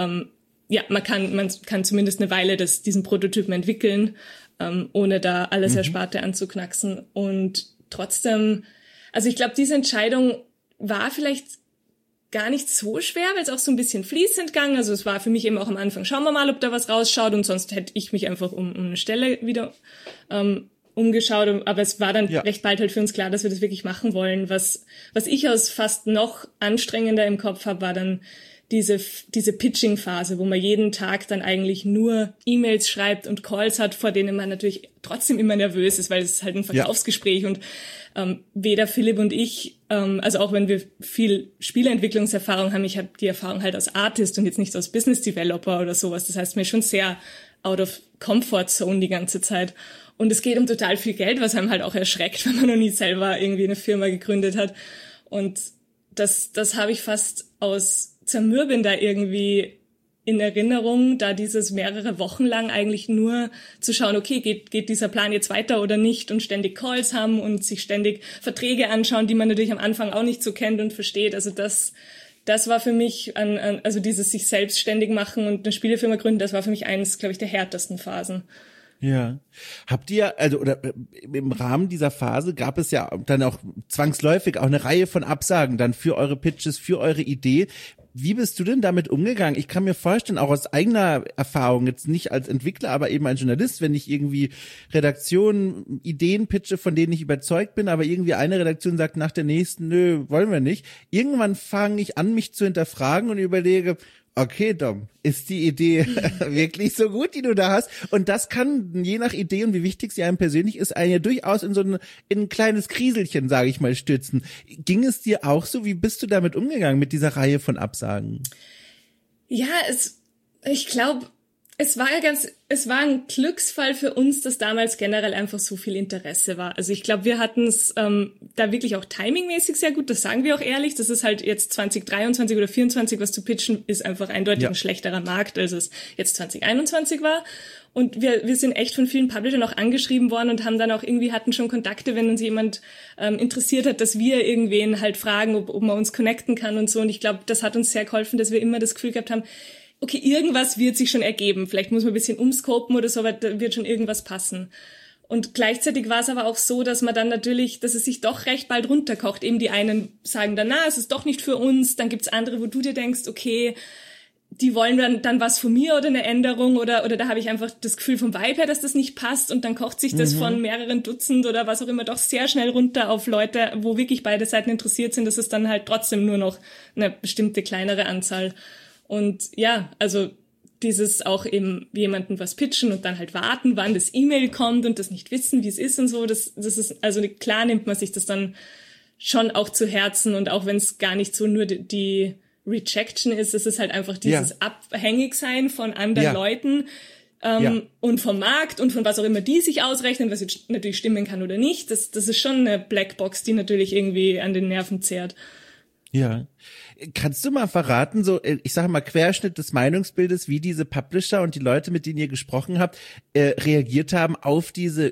man kann zumindest eine Weile diesen Prototypen entwickeln, ohne da alles Ersparte anzuknacksen. Und trotzdem, also ich glaube, diese Entscheidung war vielleicht gar nicht so schwer, weil es auch so ein bisschen fließend ging. Also es war für mich eben auch am Anfang, schauen wir mal, ob da was rausschaut, und sonst hätte ich mich einfach um eine Stelle wieder umgeschaut. Aber es war dann recht bald halt für uns klar, dass wir das wirklich machen wollen. Was ich aus fast noch anstrengender im Kopf habe, war dann diese Pitching-Phase, wo man jeden Tag dann eigentlich nur E-Mails schreibt und Calls hat, vor denen man natürlich trotzdem immer nervös ist, weil es ist halt ein Verkaufsgespräch und weder Philipp und ich, also auch wenn wir viel Spieleentwicklungserfahrung haben, ich habe die Erfahrung halt als Artist und jetzt nicht als Business Developer oder sowas. Das heißt, mir schon sehr out of comfort zone die ganze Zeit. Und es geht um total viel Geld, was einem halt auch erschreckt, wenn man noch nie selber irgendwie eine Firma gegründet hat. Und das habe ich fast aus Zermürben da irgendwie in Erinnerung, da dieses mehrere Wochen lang eigentlich nur zu schauen, okay, geht dieser Plan jetzt weiter oder nicht, und ständig Calls haben und sich ständig Verträge anschauen, die man natürlich am Anfang auch nicht so kennt und versteht. Also das war für mich, also dieses sich selbstständig machen und eine Spielefirma gründen, das war für mich eines, glaube ich, der härtesten Phasen. Ja. Habt ihr, oder im Rahmen dieser Phase gab es ja dann auch zwangsläufig auch eine Reihe von Absagen dann für eure Pitches, für eure Idee. Wie bist du denn damit umgegangen? Ich kann mir vorstellen, auch aus eigener Erfahrung, jetzt nicht als Entwickler, aber eben als Journalist, wenn ich irgendwie Redaktionen, Ideen pitche, von denen ich überzeugt bin, aber irgendwie eine Redaktion sagt nach der nächsten, nö, wollen wir nicht. Irgendwann fange ich an, mich zu hinterfragen und überlege, okay, Dom, ist die Idee wirklich so gut, die du da hast? Und das kann, je nach Idee und wie wichtig sie einem persönlich ist, einen ja durchaus in ein kleines Kriselchen, sage ich mal, stürzen. Ging es dir auch so? Wie bist du damit umgegangen, mit dieser Reihe von Absagen? Ja, ich glaube, es war ein Glücksfall für uns, dass damals generell einfach so viel Interesse war. Also ich glaube, wir hatten es da wirklich auch timingmäßig sehr gut, das sagen wir auch ehrlich. Das ist halt jetzt 2023 oder 2024, was zu pitchen, ist einfach eindeutig ein schlechterer Markt, als es jetzt 2021 war. Und wir sind echt von vielen Publishern auch angeschrieben worden und haben dann auch irgendwie, hatten schon Kontakte, wenn uns jemand interessiert hat, dass wir irgendwen halt fragen, ob man uns connecten kann und so. Und ich glaube, das hat uns sehr geholfen, dass wir immer das Gefühl gehabt haben, okay, irgendwas wird sich schon ergeben. Vielleicht muss man ein bisschen umscopen oder so, aber da wird schon irgendwas passen. Und gleichzeitig war es aber auch so, dass man dann natürlich, dass es sich doch recht bald runterkocht. Eben die einen sagen dann, es ist doch nicht für uns. Dann gibt's andere, wo du dir denkst, okay, die wollen dann was von mir oder eine Änderung oder da habe ich einfach das Gefühl vom Vibe her, dass das nicht passt, und dann kocht sich das von mehreren Dutzend oder was auch immer doch sehr schnell runter auf Leute, wo wirklich beide Seiten interessiert sind. Das ist dann halt trotzdem nur noch eine bestimmte kleinere Anzahl. Und ja, also dieses auch eben jemandem was pitchen und dann halt warten, wann das E-Mail kommt und das nicht wissen, wie es ist und so, das ist, also klar nimmt man sich das dann schon auch zu Herzen und auch wenn es gar nicht so nur die Rejection ist, es ist halt einfach dieses Abhängigsein von anderen Leuten und vom Markt und von was auch immer die sich ausrechnen, was jetzt natürlich stimmen kann oder nicht. Das ist schon eine Blackbox, die natürlich irgendwie an den Nerven zehrt. Ja. Kannst du mal verraten, so, ich sage mal, Querschnitt des Meinungsbildes, wie diese Publisher und die Leute, mit denen ihr gesprochen habt, reagiert haben auf diese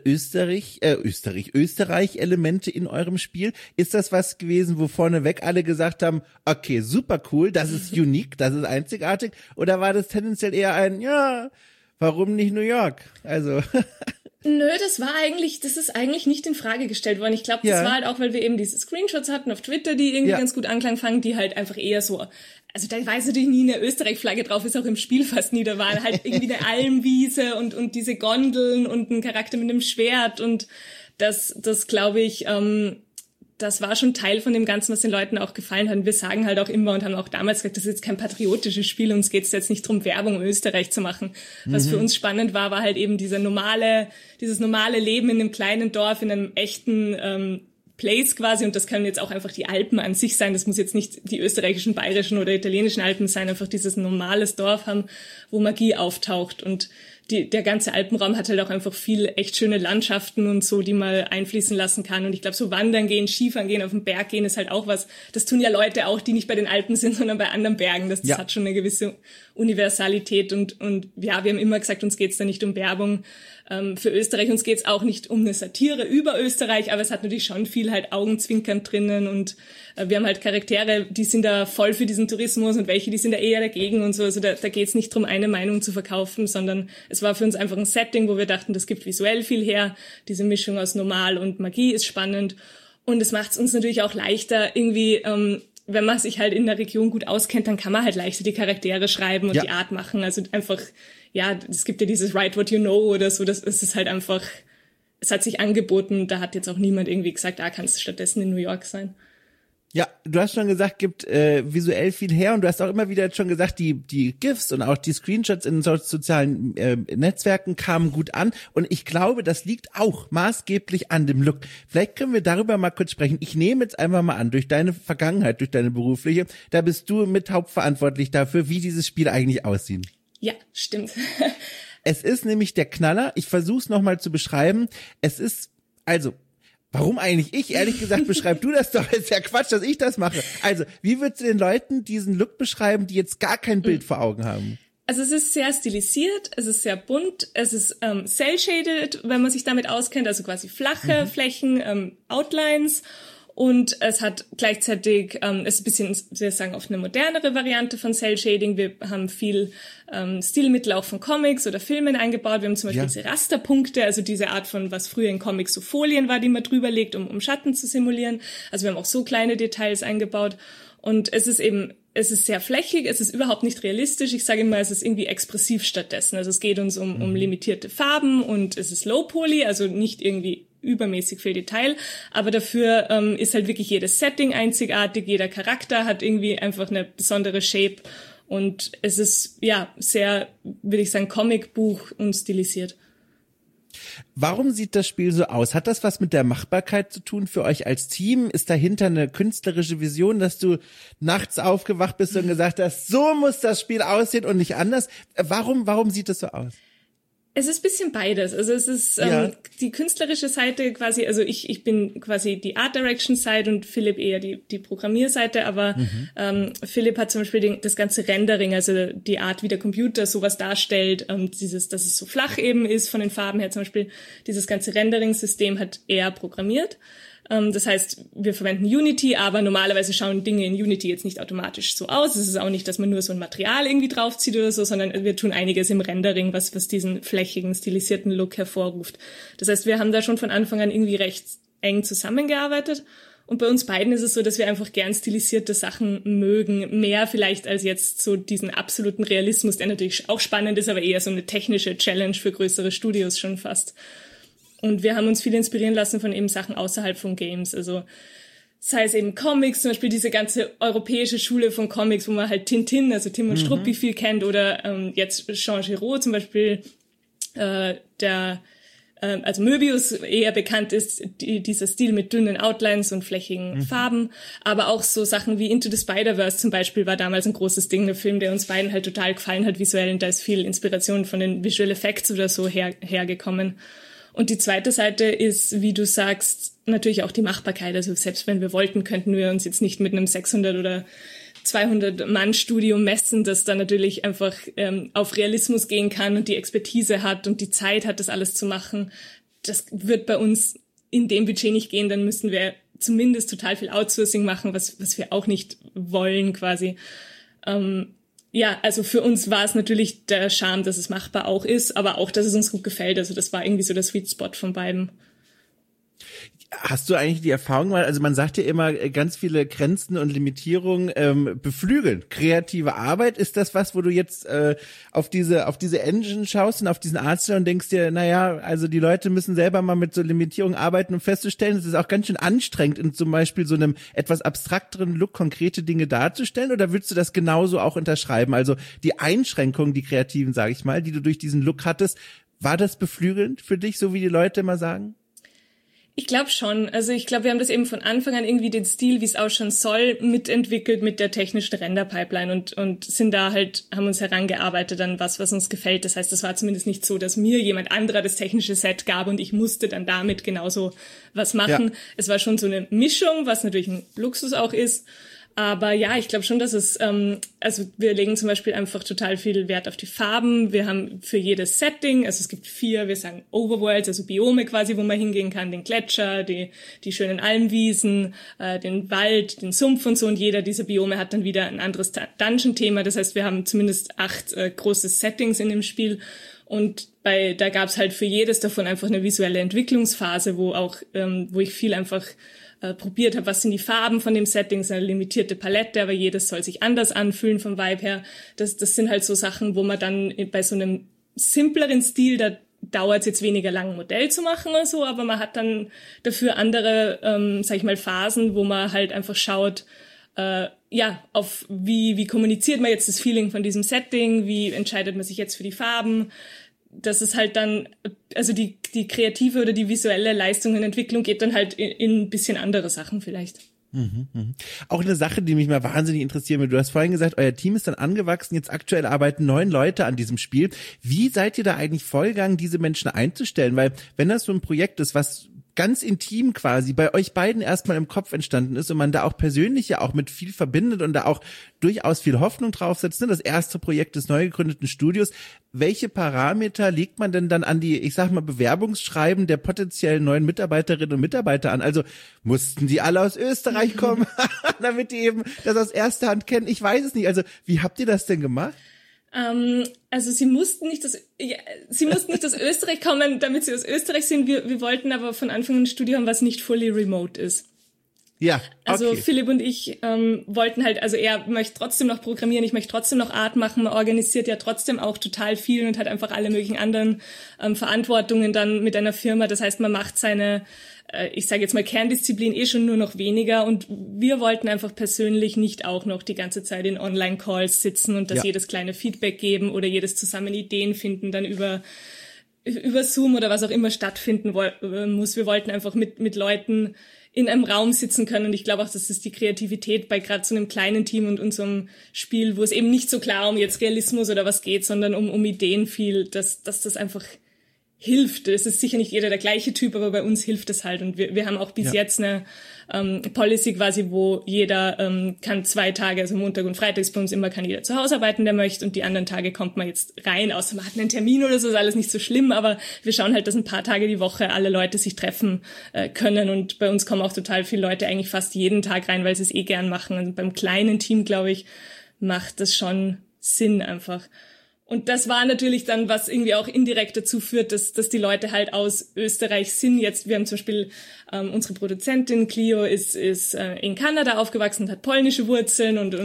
Österreich-Elemente in eurem Spiel? Ist das was gewesen, wo vorneweg alle gesagt haben, okay, super cool, das ist unique, das ist einzigartig? Oder war das tendenziell eher ein, ja, warum nicht New York? Also... Nö, das ist eigentlich nicht in Frage gestellt worden. Ich glaube, das war halt auch, weil wir eben diese Screenshots hatten auf Twitter, die irgendwie ganz gut Anklang fangen, die halt einfach eher so, also da weiß natürlich nie eine Österreich-Flagge drauf, ist auch im Spiel fast nie, da waren halt irgendwie eine Almwiese und diese Gondeln und ein Charakter mit einem Schwert und das glaube ich, das war schon Teil von dem Ganzen, was den Leuten auch gefallen hat. Und wir sagen halt auch immer und haben auch damals gesagt, das ist jetzt kein patriotisches Spiel, uns geht es jetzt nicht darum, Werbung um Österreich zu machen. Was für uns spannend war halt eben dieses normale Leben in einem kleinen Dorf, in einem echten Place quasi. Und das können jetzt auch einfach die Alpen an sich sein. Das muss jetzt nicht die österreichischen, bayerischen oder italienischen Alpen sein, einfach dieses normales Dorf haben, wo Magie auftaucht. Und der ganze Alpenraum hat halt auch einfach viel echt schöne Landschaften und so, die man einfließen lassen kann. Und ich glaube, so wandern gehen, Skifahren gehen, auf den Berg gehen ist halt auch was. Das tun ja Leute auch, die nicht bei den Alpen sind, sondern bei anderen Bergen. Das hat schon eine gewisse Universalität. Und ja, wir haben immer gesagt, uns geht's da nicht um Werbung für Österreich. Uns geht's auch nicht um eine Satire über Österreich, aber es hat natürlich schon viel halt Augenzwinkern drinnen und wir haben halt Charaktere, die sind da voll für diesen Tourismus und welche, die sind da eher dagegen und so. Also da geht's nicht drum, eine Meinung zu verkaufen, sondern es war für uns einfach ein Setting, wo wir dachten, das gibt visuell viel her. Diese Mischung aus Normal und Magie ist spannend. Und es macht es uns natürlich auch leichter, irgendwie, wenn man sich halt in der Region gut auskennt, dann kann man halt leichter die Charaktere schreiben und die Art machen. Also einfach, ja, es gibt ja dieses Write What You Know oder so, das ist halt einfach, es hat sich angeboten, da hat jetzt auch niemand irgendwie gesagt, kannst du stattdessen in New York sein. Ja, du hast schon gesagt, gibt visuell viel her und du hast auch immer wieder schon gesagt, die GIFs und auch die Screenshots in sozialen Netzwerken kamen gut an und ich glaube, das liegt auch maßgeblich an dem Look. Vielleicht können wir darüber mal kurz sprechen. Ich nehme jetzt einfach mal an, durch deine Vergangenheit, durch deine berufliche, da bist du mit hauptverantwortlich dafür, wie dieses Spiel eigentlich aussieht. Ja, stimmt. Es ist nämlich der Knaller. Ich versuche es nochmal zu beschreiben. Es ist, also, warum eigentlich ich? Ehrlich gesagt, beschreib du das doch. Ist ja Quatsch, dass ich das mache. Also, wie würdest du den Leuten diesen Look beschreiben, die jetzt gar kein Bild vor Augen haben? Also es ist sehr stilisiert, es ist sehr bunt, es ist cel-shaded, wenn man sich damit auskennt, also quasi flache Flächen, Outlines. Und es hat gleichzeitig, es ist ein bisschen, wir sagen, auf eine modernere Variante von Cel-Shading. Wir haben viel Stilmittel auch von Comics oder Filmen eingebaut. Wir haben zum Beispiel diese Rasterpunkte, also diese Art von, was früher in Comics so Folien war, die man drüber legt, um Schatten zu simulieren. Also wir haben auch so kleine Details eingebaut. Und es ist sehr flächig, es ist überhaupt nicht realistisch. Ich sage immer, es ist irgendwie expressiv stattdessen. Also es geht uns um limitierte Farben und es ist Low Poly, also nicht irgendwie übermäßig viel Detail, aber dafür ist halt wirklich jedes Setting einzigartig, jeder Charakter hat irgendwie einfach eine besondere Shape und es ist, ja, sehr, würde ich sagen, Comicbuch und stilisiert. Warum sieht das Spiel so aus? Hat das was mit der Machbarkeit zu tun für euch als Team? Ist dahinter eine künstlerische Vision, dass du nachts aufgewacht bist und gesagt hast, so muss das Spiel aussehen und nicht anders? Warum sieht das so aus? Es ist ein bisschen beides. Also es ist die künstlerische Seite quasi, also ich bin quasi die Art Direction Seite und Philipp eher die Programmierseite, aber Philipp hat zum Beispiel das ganze Rendering, also die Art, wie der Computer sowas darstellt, dass es so flach eben ist von den Farben her zum Beispiel, dieses ganze Rendering-System hat er programmiert. Das heißt, wir verwenden Unity, aber normalerweise schauen Dinge in Unity jetzt nicht automatisch so aus. Es ist auch nicht, dass man nur so ein Material irgendwie draufzieht oder so, sondern wir tun einiges im Rendering, was diesen flächigen, stilisierten Look hervorruft. Das heißt, wir haben da schon von Anfang an irgendwie recht eng zusammengearbeitet. Und bei uns beiden ist es so, dass wir einfach gern stilisierte Sachen mögen, mehr vielleicht als jetzt so diesen absoluten Realismus, der natürlich auch spannend ist, aber eher so eine technische Challenge für größere Studios schon fast. Und wir haben uns viel inspirieren lassen von eben Sachen außerhalb von Games. Also sei es eben Comics, zum Beispiel diese ganze europäische Schule von Comics, wo man halt Tintin, also Tim und Struppi viel kennt, oder jetzt Jean Giraud zum Beispiel, also Möbius eher bekannt ist, dieser Stil mit dünnen Outlines und flächigen Farben, aber auch so Sachen wie Into the Spider-Verse zum Beispiel war damals ein großes Ding, der Film, der uns beiden halt total gefallen hat visuell, und da ist viel Inspiration von den Visual Effects oder so hergekommen. Und die zweite Seite ist, wie du sagst, natürlich auch die Machbarkeit. Also selbst wenn wir wollten, könnten wir uns jetzt nicht mit einem 600 oder 200-Mann-Studio messen, das da natürlich einfach auf Realismus gehen kann und die Expertise hat und die Zeit hat, das alles zu machen. Das wird bei uns in dem Budget nicht gehen, dann müssen wir zumindest total viel Outsourcing machen, was wir auch nicht wollen quasi. Ja, also für uns war es natürlich der Charme, dass es machbar auch ist, aber auch, dass es uns gut gefällt. Also das war irgendwie so der Sweet Spot von beiden. Hast du eigentlich die Erfahrung mal, also man sagt ja immer, ganz viele Grenzen und Limitierungen beflügeln kreative Arbeit. Ist das was, wo du jetzt auf diese Engine schaust und auf diesen Artstyle und denkst dir, naja, also die Leute müssen selber mal mit so Limitierungen arbeiten, um festzustellen, es ist auch ganz schön anstrengend, in zum Beispiel so einem etwas abstrakteren Look konkrete Dinge darzustellen, oder würdest du das genauso auch unterschreiben? Also die Einschränkungen, die Kreativen, sage ich mal, die du durch diesen Look hattest, war das beflügelnd für dich, so wie die Leute immer sagen? Ich glaube schon. Also ich glaube, wir haben das eben von Anfang an irgendwie den Stil, wie es ausschauen soll, mitentwickelt mit der technischen Render-Pipeline und sind da halt, haben uns herangearbeitet an was uns gefällt. Das heißt, es war zumindest nicht so, dass mir jemand anderer das technische Set gab und ich musste dann damit genauso was machen. Ja. Es war schon so eine Mischung, was natürlich ein Luxus auch ist. Aber ja, ich glaube schon, dass es, also wir legen zum Beispiel einfach total viel Wert auf die Farben. Wir haben für jedes Setting, also es gibt 4, wir sagen Overworlds, also Biome quasi, wo man hingehen kann, den Gletscher, die schönen Almwiesen, den Wald, den Sumpf und so. Und jeder dieser Biome hat dann wieder ein anderes Dungeon-Thema. Das heißt, wir haben zumindest 8 große Settings in dem Spiel. Und da gab's halt für jedes davon einfach eine visuelle Entwicklungsphase, wo ich viel einfach probiert habe, was sind die Farben von dem Setting, es ist eine limitierte Palette, aber jedes soll sich anders anfühlen vom Vibe her. Das sind halt so Sachen, wo man dann bei so einem simpleren Stil, da dauert es jetzt weniger lang, ein Modell zu machen oder so, aber man hat dann dafür andere, sag ich mal, Phasen, wo man halt einfach schaut, auf wie kommuniziert man jetzt das Feeling von diesem Setting, wie entscheidet man sich jetzt für die Farben. Das ist halt dann, also die kreative oder die visuelle Leistung und Entwicklung geht dann halt in ein bisschen andere Sachen vielleicht. Auch eine Sache, die mich mal wahnsinnig interessieren würde. Du hast vorhin gesagt, euer Team ist dann angewachsen, jetzt aktuell arbeiten 9 Leute an diesem Spiel. Wie seid ihr da eigentlich vorgegangen, diese Menschen einzustellen? Weil wenn das so ein Projekt ist, was ganz intim quasi bei euch beiden erstmal im Kopf entstanden ist und man da auch persönlich ja auch mit viel verbindet und da auch durchaus viel Hoffnung draufsetzt, ne? Das erste Projekt des neu gegründeten Studios. Welche Parameter legt man denn dann an die, ich sag mal, Bewerbungsschreiben der potenziellen neuen Mitarbeiterinnen und Mitarbeiter an? Also mussten die alle aus Österreich kommen, damit die eben das aus erster Hand kennen? Ich weiß es nicht. Also wie habt ihr das denn gemacht? Also sie mussten nicht aus Österreich kommen, damit sie aus Österreich sind. Wir wollten aber von Anfang an ein Studio haben, was nicht fully remote ist. Ja, okay. Also Philipp und ich wollten halt, also er möchte trotzdem noch programmieren, ich möchte trotzdem noch Art machen, man organisiert ja trotzdem auch total viel und hat einfach alle möglichen anderen Verantwortungen dann mit einer Firma. Das heißt, man macht seine, ich sage jetzt mal Kerndisziplin schon nur noch weniger, und wir wollten einfach persönlich nicht auch noch die ganze Zeit in Online-Calls sitzen und jedes kleine Feedback geben oder jedes zusammen Ideen finden dann über Zoom oder was auch immer stattfinden muss. Wir wollten einfach mit Leuten in einem Raum sitzen können, und ich glaube auch, dass das die Kreativität bei gerade so einem kleinen Team und unserem Spiel, wo es eben nicht so klar um jetzt Realismus oder was geht, sondern um Ideen viel, dass das einfach hilft. Es ist sicher nicht jeder der gleiche Typ, aber bei uns hilft es halt, und wir haben auch bis jetzt eine Policy quasi, wo jeder kann 2 Tage, also Montag und Freitags bei uns immer, kann jeder zu Hause arbeiten, der möchte, und die anderen Tage kommt man jetzt rein, außer man hat einen Termin oder so, ist alles nicht so schlimm, aber wir schauen halt, dass ein paar Tage die Woche alle Leute sich treffen können, und bei uns kommen auch total viele Leute eigentlich fast jeden Tag rein, weil sie es gern machen, und beim kleinen Team, glaube ich, macht das schon Sinn einfach. Und das war natürlich dann, was irgendwie auch indirekt dazu führt, dass die Leute halt aus Österreich sind. Jetzt, wir haben zum Beispiel unsere Produzentin Clio ist in Kanada aufgewachsen, hat polnische Wurzeln und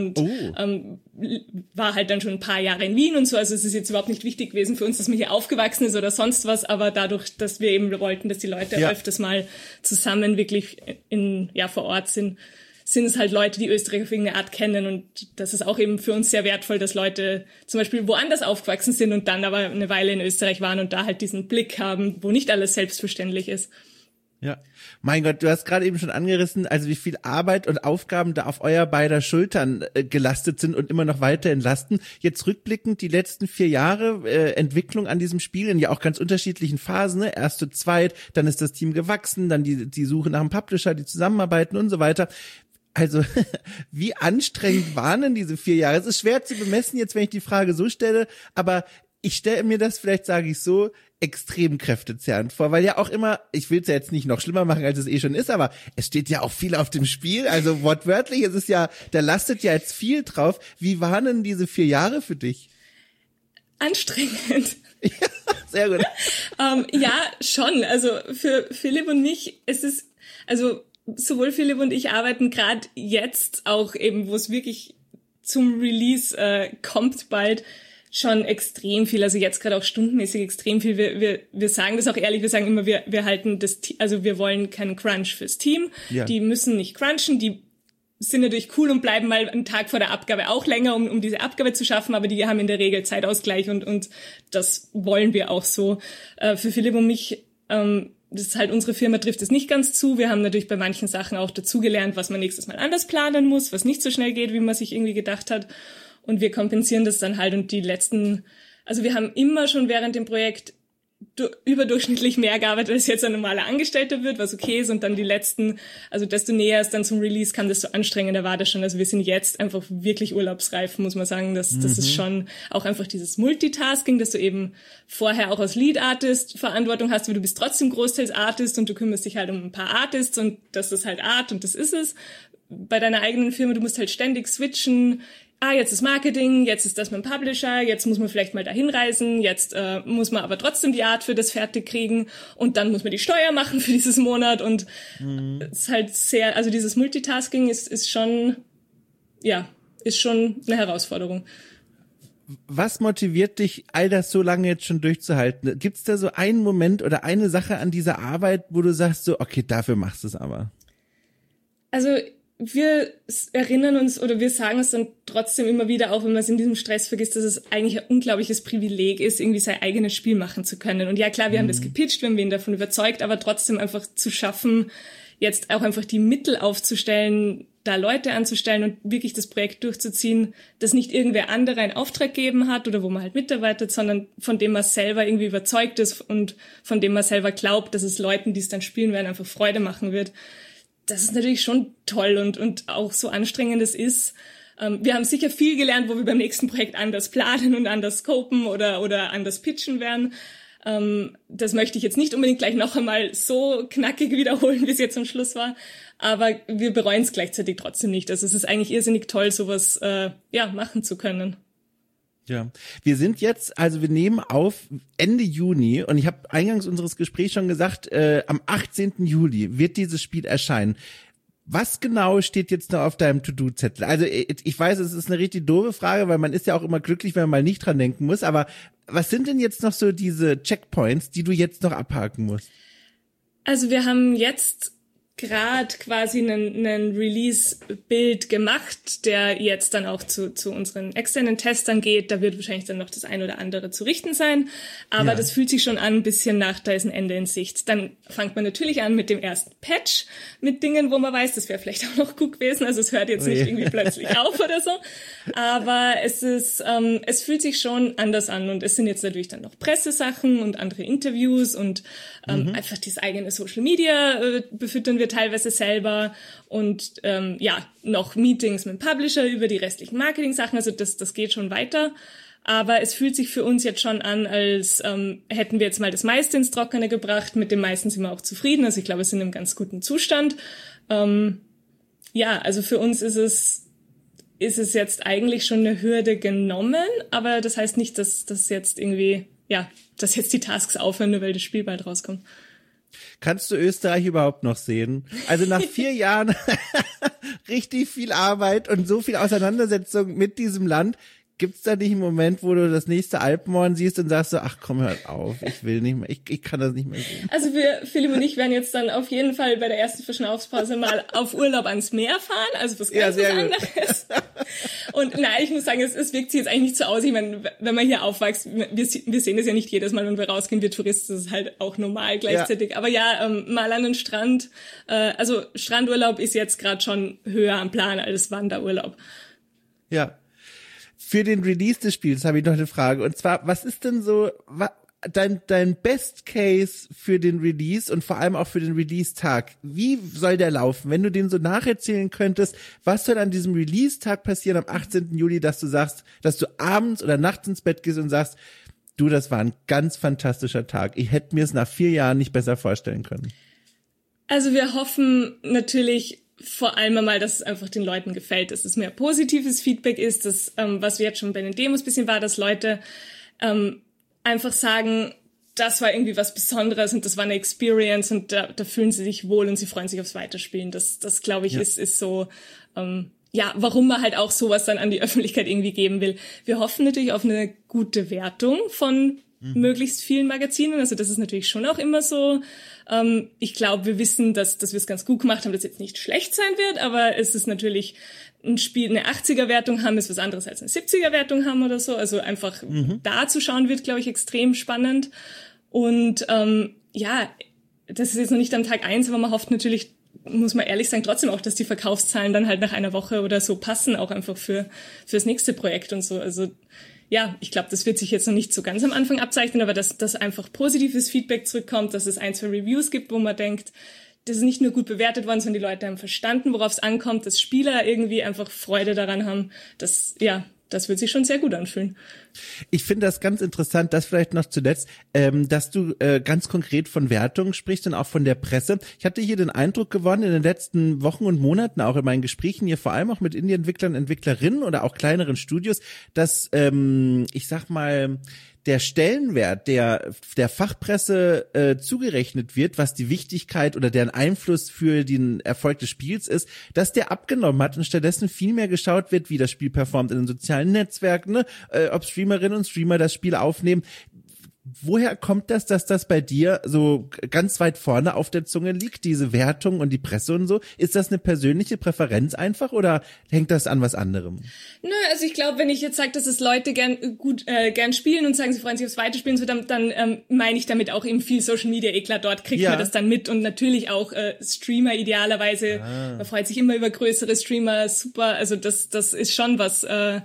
war halt dann schon ein paar Jahre in Wien und so. Also es ist jetzt überhaupt nicht wichtig gewesen für uns, dass man hier aufgewachsen ist oder sonst was, aber dadurch, dass wir eben wollten, dass die Leute öfters mal zusammen wirklich vor Ort sind es halt Leute, die Österreich auf irgendeine Art kennen, und das ist auch eben für uns sehr wertvoll, dass Leute zum Beispiel woanders aufgewachsen sind und dann aber eine Weile in Österreich waren und da halt diesen Blick haben, wo nicht alles selbstverständlich ist. Ja, mein Gott, du hast gerade eben schon angerissen, also wie viel Arbeit und Aufgaben da auf euer beider Schultern gelastet sind und immer noch weiterhin lasten. Jetzt rückblickend die letzten 4 Jahre Entwicklung an diesem Spiel in ja auch ganz unterschiedlichen Phasen, ne? Erste, zweit, dann ist das Team gewachsen, dann die Suche nach einem Publisher, die zusammenarbeiten und so weiter. Also, wie anstrengend waren denn diese 4 Jahre? Es ist schwer zu bemessen jetzt, wenn ich die Frage so stelle, aber ich stelle mir das, vielleicht sage ich so, extrem kräftezehrend vor, weil ja auch immer, ich will es ja jetzt nicht noch schlimmer machen, als es eh schon ist, aber es steht ja auch viel auf dem Spiel, also wortwörtlich, es ist ja, da lastet ja jetzt viel drauf. Wie waren denn diese 4 Jahre für dich? Anstrengend. Ja, sehr gut. Ja, schon, also für Philipp und mich, sowohl Philipp und ich arbeiten gerade jetzt auch eben, wo es wirklich zum Release kommt bald, schon extrem viel, also jetzt gerade auch stundenmäßig extrem viel. Wir sagen das auch ehrlich, wir sagen immer, wir halten das, also wir wollen keinen Crunch fürs Team. Ja. Die müssen nicht crunchen, die sind natürlich cool und bleiben mal einen Tag vor der Abgabe auch länger, um diese Abgabe zu schaffen, aber die haben in der Regel Zeitausgleich und das wollen wir auch so. Für Philipp und mich, das ist halt, unsere Firma trifft es nicht ganz zu. Wir haben natürlich bei manchen Sachen auch dazugelernt, was man nächstes Mal anders planen muss, was nicht so schnell geht, wie man sich irgendwie gedacht hat. Und wir kompensieren das dann halt, und also wir haben immer schon während dem Projekt überdurchschnittlich mehr gearbeitet, als jetzt ein normaler Angestellter wird, was okay ist, und dann die letzten, also desto näher es dann zum Release kam, desto anstrengender war das schon. Also wir sind jetzt einfach wirklich urlaubsreif, muss man sagen. Das ist schon auch einfach dieses Multitasking, dass du eben vorher auch als Lead-Artist Verantwortung hast, aber du bist trotzdem großteils Artist und du kümmerst dich halt um ein paar Artists und das ist halt Art und das ist es. Bei deiner eigenen Firma, du musst halt ständig switchen. Jetzt ist Marketing, jetzt ist das mit dem Publisher, jetzt muss man vielleicht mal dahin reisen, jetzt muss man aber trotzdem die Art für das fertig kriegen und dann muss man die Steuer machen für dieses Monat und es ist halt sehr, also dieses Multitasking ist schon eine Herausforderung. Was motiviert dich, all das so lange jetzt schon durchzuhalten? Gibt's da so einen Moment oder eine Sache an dieser Arbeit, wo du sagst so, okay, dafür machst du es aber? Also wir erinnern uns oder wir sagen es dann trotzdem immer wieder, auch wenn man es in diesem Stress vergisst, dass es eigentlich ein unglaubliches Privileg ist, irgendwie sein eigenes Spiel machen zu können. Und ja, klar, wir haben das gepitcht, wir haben wen davon überzeugt, aber trotzdem einfach zu schaffen, jetzt auch einfach die Mittel aufzustellen, da Leute anzustellen und wirklich das Projekt durchzuziehen, das nicht irgendwer andere einen Auftrag gegeben hat oder wo man halt mitarbeitet, sondern von dem man selber irgendwie überzeugt ist und von dem man selber glaubt, dass es Leuten, die es dann spielen werden, einfach Freude machen wird. Das ist natürlich schon toll und auch so anstrengend es ist. Wir haben sicher viel gelernt, wo wir beim nächsten Projekt anders planen und anders scopen oder anders pitchen werden. Das möchte ich jetzt nicht unbedingt gleich noch einmal so knackig wiederholen, wie es jetzt am Schluss war. Aber wir bereuen es gleichzeitig trotzdem nicht. Also es ist eigentlich irrsinnig toll, sowas machen zu können. Ja, wir sind jetzt, also wir nehmen auf Ende Juni und ich habe eingangs unseres Gesprächs schon gesagt, am 18. Juli wird dieses Spiel erscheinen. Was genau steht jetzt noch auf deinem To-Do-Zettel? Also ich weiß, es ist eine richtig doofe Frage, weil man ist ja auch immer glücklich, wenn man mal nicht dran denken muss, aber was sind denn jetzt noch so diese Checkpoints, die du jetzt noch abhaken musst? Also wir haben jetzt gerade quasi einen Release-Bild gemacht, der jetzt dann auch zu unseren externen Testern geht. Da wird wahrscheinlich dann noch das ein oder andere zu richten sein. Aber das fühlt sich schon an, ein bisschen nach, da ist ein Ende in Sicht. Dann fängt man natürlich an mit dem ersten Patch, mit Dingen, wo man weiß, das wäre vielleicht auch noch gut gewesen. Also es hört jetzt nicht irgendwie plötzlich auf oder so. Aber es fühlt sich schon anders an. Und es sind jetzt natürlich dann noch Pressesachen und andere Interviews und einfach das eigene Social Media befüttern wir teilweise selber und noch Meetings mit dem Publisher über die restlichen Marketing-Sachen, also das geht schon weiter, aber es fühlt sich für uns jetzt schon an, als hätten wir jetzt mal das meiste ins Trockene gebracht, mit dem meisten sind wir auch zufrieden, also ich glaube, wir sind in einem ganz guten Zustand. Also für uns ist es ist es jetzt eigentlich schon eine Hürde genommen, aber das heißt nicht, dass das jetzt irgendwie, dass jetzt die Tasks aufhören, nur weil das Spiel bald rauskommt. Kannst du Österreich überhaupt noch sehen? Also nach 4 Jahren richtig viel Arbeit und so viel Auseinandersetzung mit diesem Land. Gibt's da nicht einen Moment, wo du das nächste Alpenhorn siehst und sagst so, ach komm, hört auf, ich will nicht mehr, ich kann das nicht mehr sehen. Also Philipp und ich werden jetzt dann auf jeden Fall bei der ersten Verschnaufspause mal auf Urlaub ans Meer fahren, also was ganz was anderes. Und nein, ich muss sagen, es wirkt sich jetzt eigentlich nicht so aus. Ich meine, wenn man hier aufwächst, wir sehen das ja nicht jedes Mal, wenn wir rausgehen, wir Touristen, das ist halt auch normal gleichzeitig. Ja. Aber mal an den Strand, also Strandurlaub ist jetzt gerade schon höher am Plan als Wanderurlaub. Ja. Für den Release des Spiels habe ich noch eine Frage. Und zwar, was ist denn so dein Best Case für den Release und vor allem auch für den Release-Tag? Wie soll der laufen? Wenn du den so nacherzählen könntest, was soll an diesem Release-Tag passieren am 18. Juli, dass du sagst, dass du abends oder nachts ins Bett gehst und sagst, du, das war ein ganz fantastischer Tag. Ich hätte mir es nach 4 Jahren nicht besser vorstellen können. Also wir hoffen natürlich vor allem einmal, dass es einfach den Leuten gefällt, dass es mehr positives Feedback ist, dass, was wir jetzt schon bei den Demos bisschen war, dass Leute einfach sagen, das war irgendwie was Besonderes und das war eine Experience und da fühlen sie sich wohl und sie freuen sich aufs Weiterspielen. Das glaube ich, ist so, warum man halt auch sowas dann an die Öffentlichkeit irgendwie geben will. Wir hoffen natürlich auf eine gute Wertung von möglichst vielen Magazinen. Also das ist natürlich schon auch immer so. Ich glaube, wir wissen, dass wir es ganz gut gemacht haben, dass es jetzt nicht schlecht sein wird, aber es ist natürlich ein Spiel, eine 80er-Wertung haben, ist was anderes als eine 70er-Wertung haben oder so. Also einfach da zu schauen wird, glaube ich, extrem spannend. Und das ist jetzt noch nicht am Tag 1, aber man hofft natürlich, muss man ehrlich sagen, trotzdem auch, dass die Verkaufszahlen dann halt nach einer Woche oder so passen, auch einfach fürs nächste Projekt und so. Also ja, ich glaube, das wird sich jetzt noch nicht so ganz am Anfang abzeichnen, aber dass einfach positives Feedback zurückkommt, dass es 1, 2 Reviews gibt, wo man denkt, das ist nicht nur gut bewertet worden, sondern die Leute haben verstanden, worauf es ankommt, dass Spieler irgendwie einfach Freude daran haben. Das wird sich schon sehr gut anfühlen. Ich finde das ganz interessant, das vielleicht noch zuletzt, dass du ganz konkret von Wertungen sprichst und auch von der Presse. Ich hatte hier den Eindruck gewonnen in den letzten Wochen und Monaten, auch in meinen Gesprächen hier, vor allem auch mit Indie-Entwicklern, Entwicklerinnen oder auch kleineren Studios, dass, ich sag mal, der Stellenwert der Fachpresse zugerechnet wird, was die Wichtigkeit oder deren Einfluss für den Erfolg des Spiels ist, dass der abgenommen hat und stattdessen viel mehr geschaut wird, wie das Spiel performt in den sozialen Netzwerken, ne? Ob Streamerinnen und Streamer das Spiel aufnehmen. Woher kommt das, dass das bei dir so ganz weit vorne auf der Zunge liegt, diese Wertung und die Presse und so? Ist das eine persönliche Präferenz einfach oder hängt das an was anderem? Nö, also ich glaube, wenn ich jetzt sage, dass es Leute gern spielen und sagen, sie freuen sich aufs Weiterspielen, so dann meine ich damit auch eben viel Social Media, klar, dort kriegt man das dann mit und natürlich auch Streamer idealerweise. Man freut sich immer über größere Streamer, super, also das ist schon was,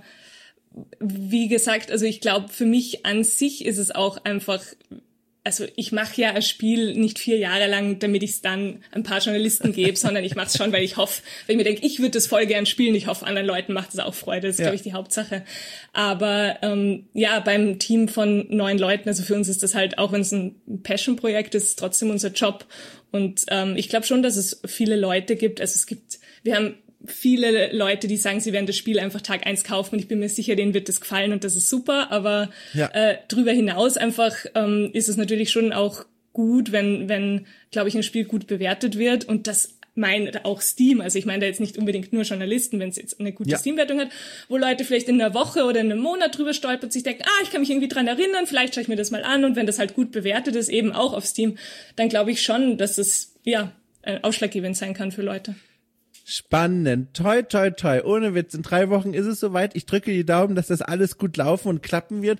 wie gesagt, also ich glaube, für mich an sich ist es auch einfach, also ich mache ja ein Spiel nicht 4 Jahre lang, damit ich es dann ein paar Journalisten gebe, sondern ich mache es schon, weil ich hoffe, weil ich mir denke, ich würde das voll gern spielen, ich hoffe, anderen Leuten macht es auch Freude, das ist, glaube ich, die Hauptsache. Aber beim Team von 9 Leuten, also für uns ist das halt, auch wenn es ein Passion-Projekt ist, trotzdem unser Job. Und ich glaube schon, dass es viele Leute gibt, also wir haben viele Leute, die sagen, sie werden das Spiel einfach Tag 1 kaufen und ich bin mir sicher, denen wird das gefallen und das ist super, aber drüber hinaus einfach ist es natürlich schon auch gut, wenn glaube ich, ein Spiel gut bewertet wird und das meint auch Steam, also ich meine da jetzt nicht unbedingt nur Journalisten, wenn es jetzt eine gute Steam-Wertung hat, wo Leute vielleicht in einer Woche oder in einem Monat drüber stolpern und sich denken, ich kann mich irgendwie dran erinnern, vielleicht schaue ich mir das mal an und wenn das halt gut bewertet ist, eben auch auf Steam, dann glaube ich schon, dass es ausschlaggebend sein kann für Leute. Spannend. Toi, toi, toi. Ohne Witz. In 3 Wochen ist es soweit. Ich drücke die Daumen, dass das alles gut laufen und klappen wird.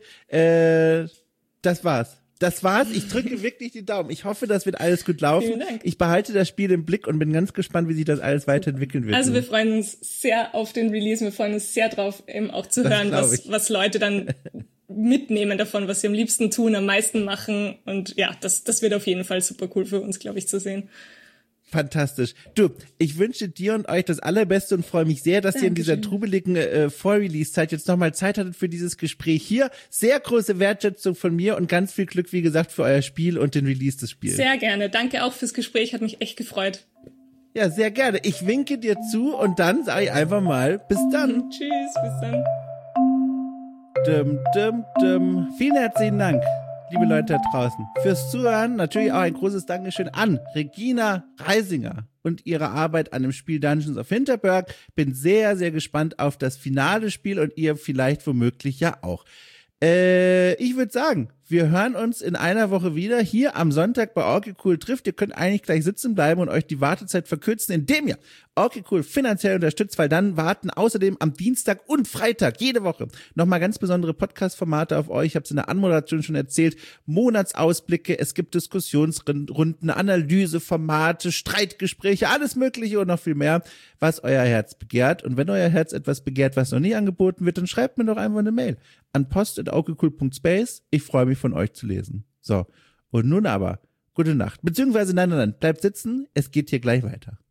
Das war's. Ich drücke wirklich die Daumen. Ich hoffe, das wird alles gut laufen. Vielen Dank. Ich behalte das Spiel im Blick und bin ganz gespannt, wie sich das alles weiterentwickeln wird. Also wir freuen uns sehr auf den Release. Wir freuen uns sehr drauf, eben auch zu hören, was Leute dann mitnehmen davon, was sie am liebsten tun, am meisten machen. Und ja, das wird auf jeden Fall super cool für uns, glaube ich, zu sehen. Fantastisch. Du, ich wünsche dir und euch das Allerbeste und freue mich sehr, dass ihr in dieser trubeligen Vor-Release-Zeit jetzt nochmal Zeit hattet für dieses Gespräch hier. Sehr große Wertschätzung von mir und ganz viel Glück, wie gesagt, für euer Spiel und den Release des Spiels. Sehr gerne. Danke auch fürs Gespräch, hat mich echt gefreut. Ja, sehr gerne. Ich winke dir zu und dann sage ich einfach mal, bis dann. Tschüss, bis dann. Vielen herzlichen Dank, liebe Leute da draußen, fürs Zuhören. Natürlich auch ein großes Dankeschön an Regina Reisinger und ihre Arbeit an dem Spiel Dungeons of Hinterberg. Bin sehr, sehr gespannt auf das finale Spiel und ihr vielleicht womöglich ja auch. Ich würde sagen, wir hören uns in einer Woche wieder hier am Sonntag bei Orky Cool trifft. Ihr könnt eigentlich gleich sitzen bleiben und euch die Wartezeit verkürzen, indem ihr Orky Cool finanziell unterstützt, weil dann warten außerdem am Dienstag und Freitag jede Woche nochmal ganz besondere Podcast-Formate auf euch. Ich habe es in der Anmoderation schon erzählt. Monatsausblicke, es gibt Diskussionsrunden, Analyseformate, Streitgespräche, alles Mögliche und noch viel mehr, was euer Herz begehrt. Und wenn euer Herz etwas begehrt, was noch nie angeboten wird, dann schreibt mir doch einfach eine Mail an post@orkycool.space. Ich freue mich von euch zu lesen. So, und nun aber, gute Nacht. Beziehungsweise, nein, bleibt sitzen, es geht hier gleich weiter.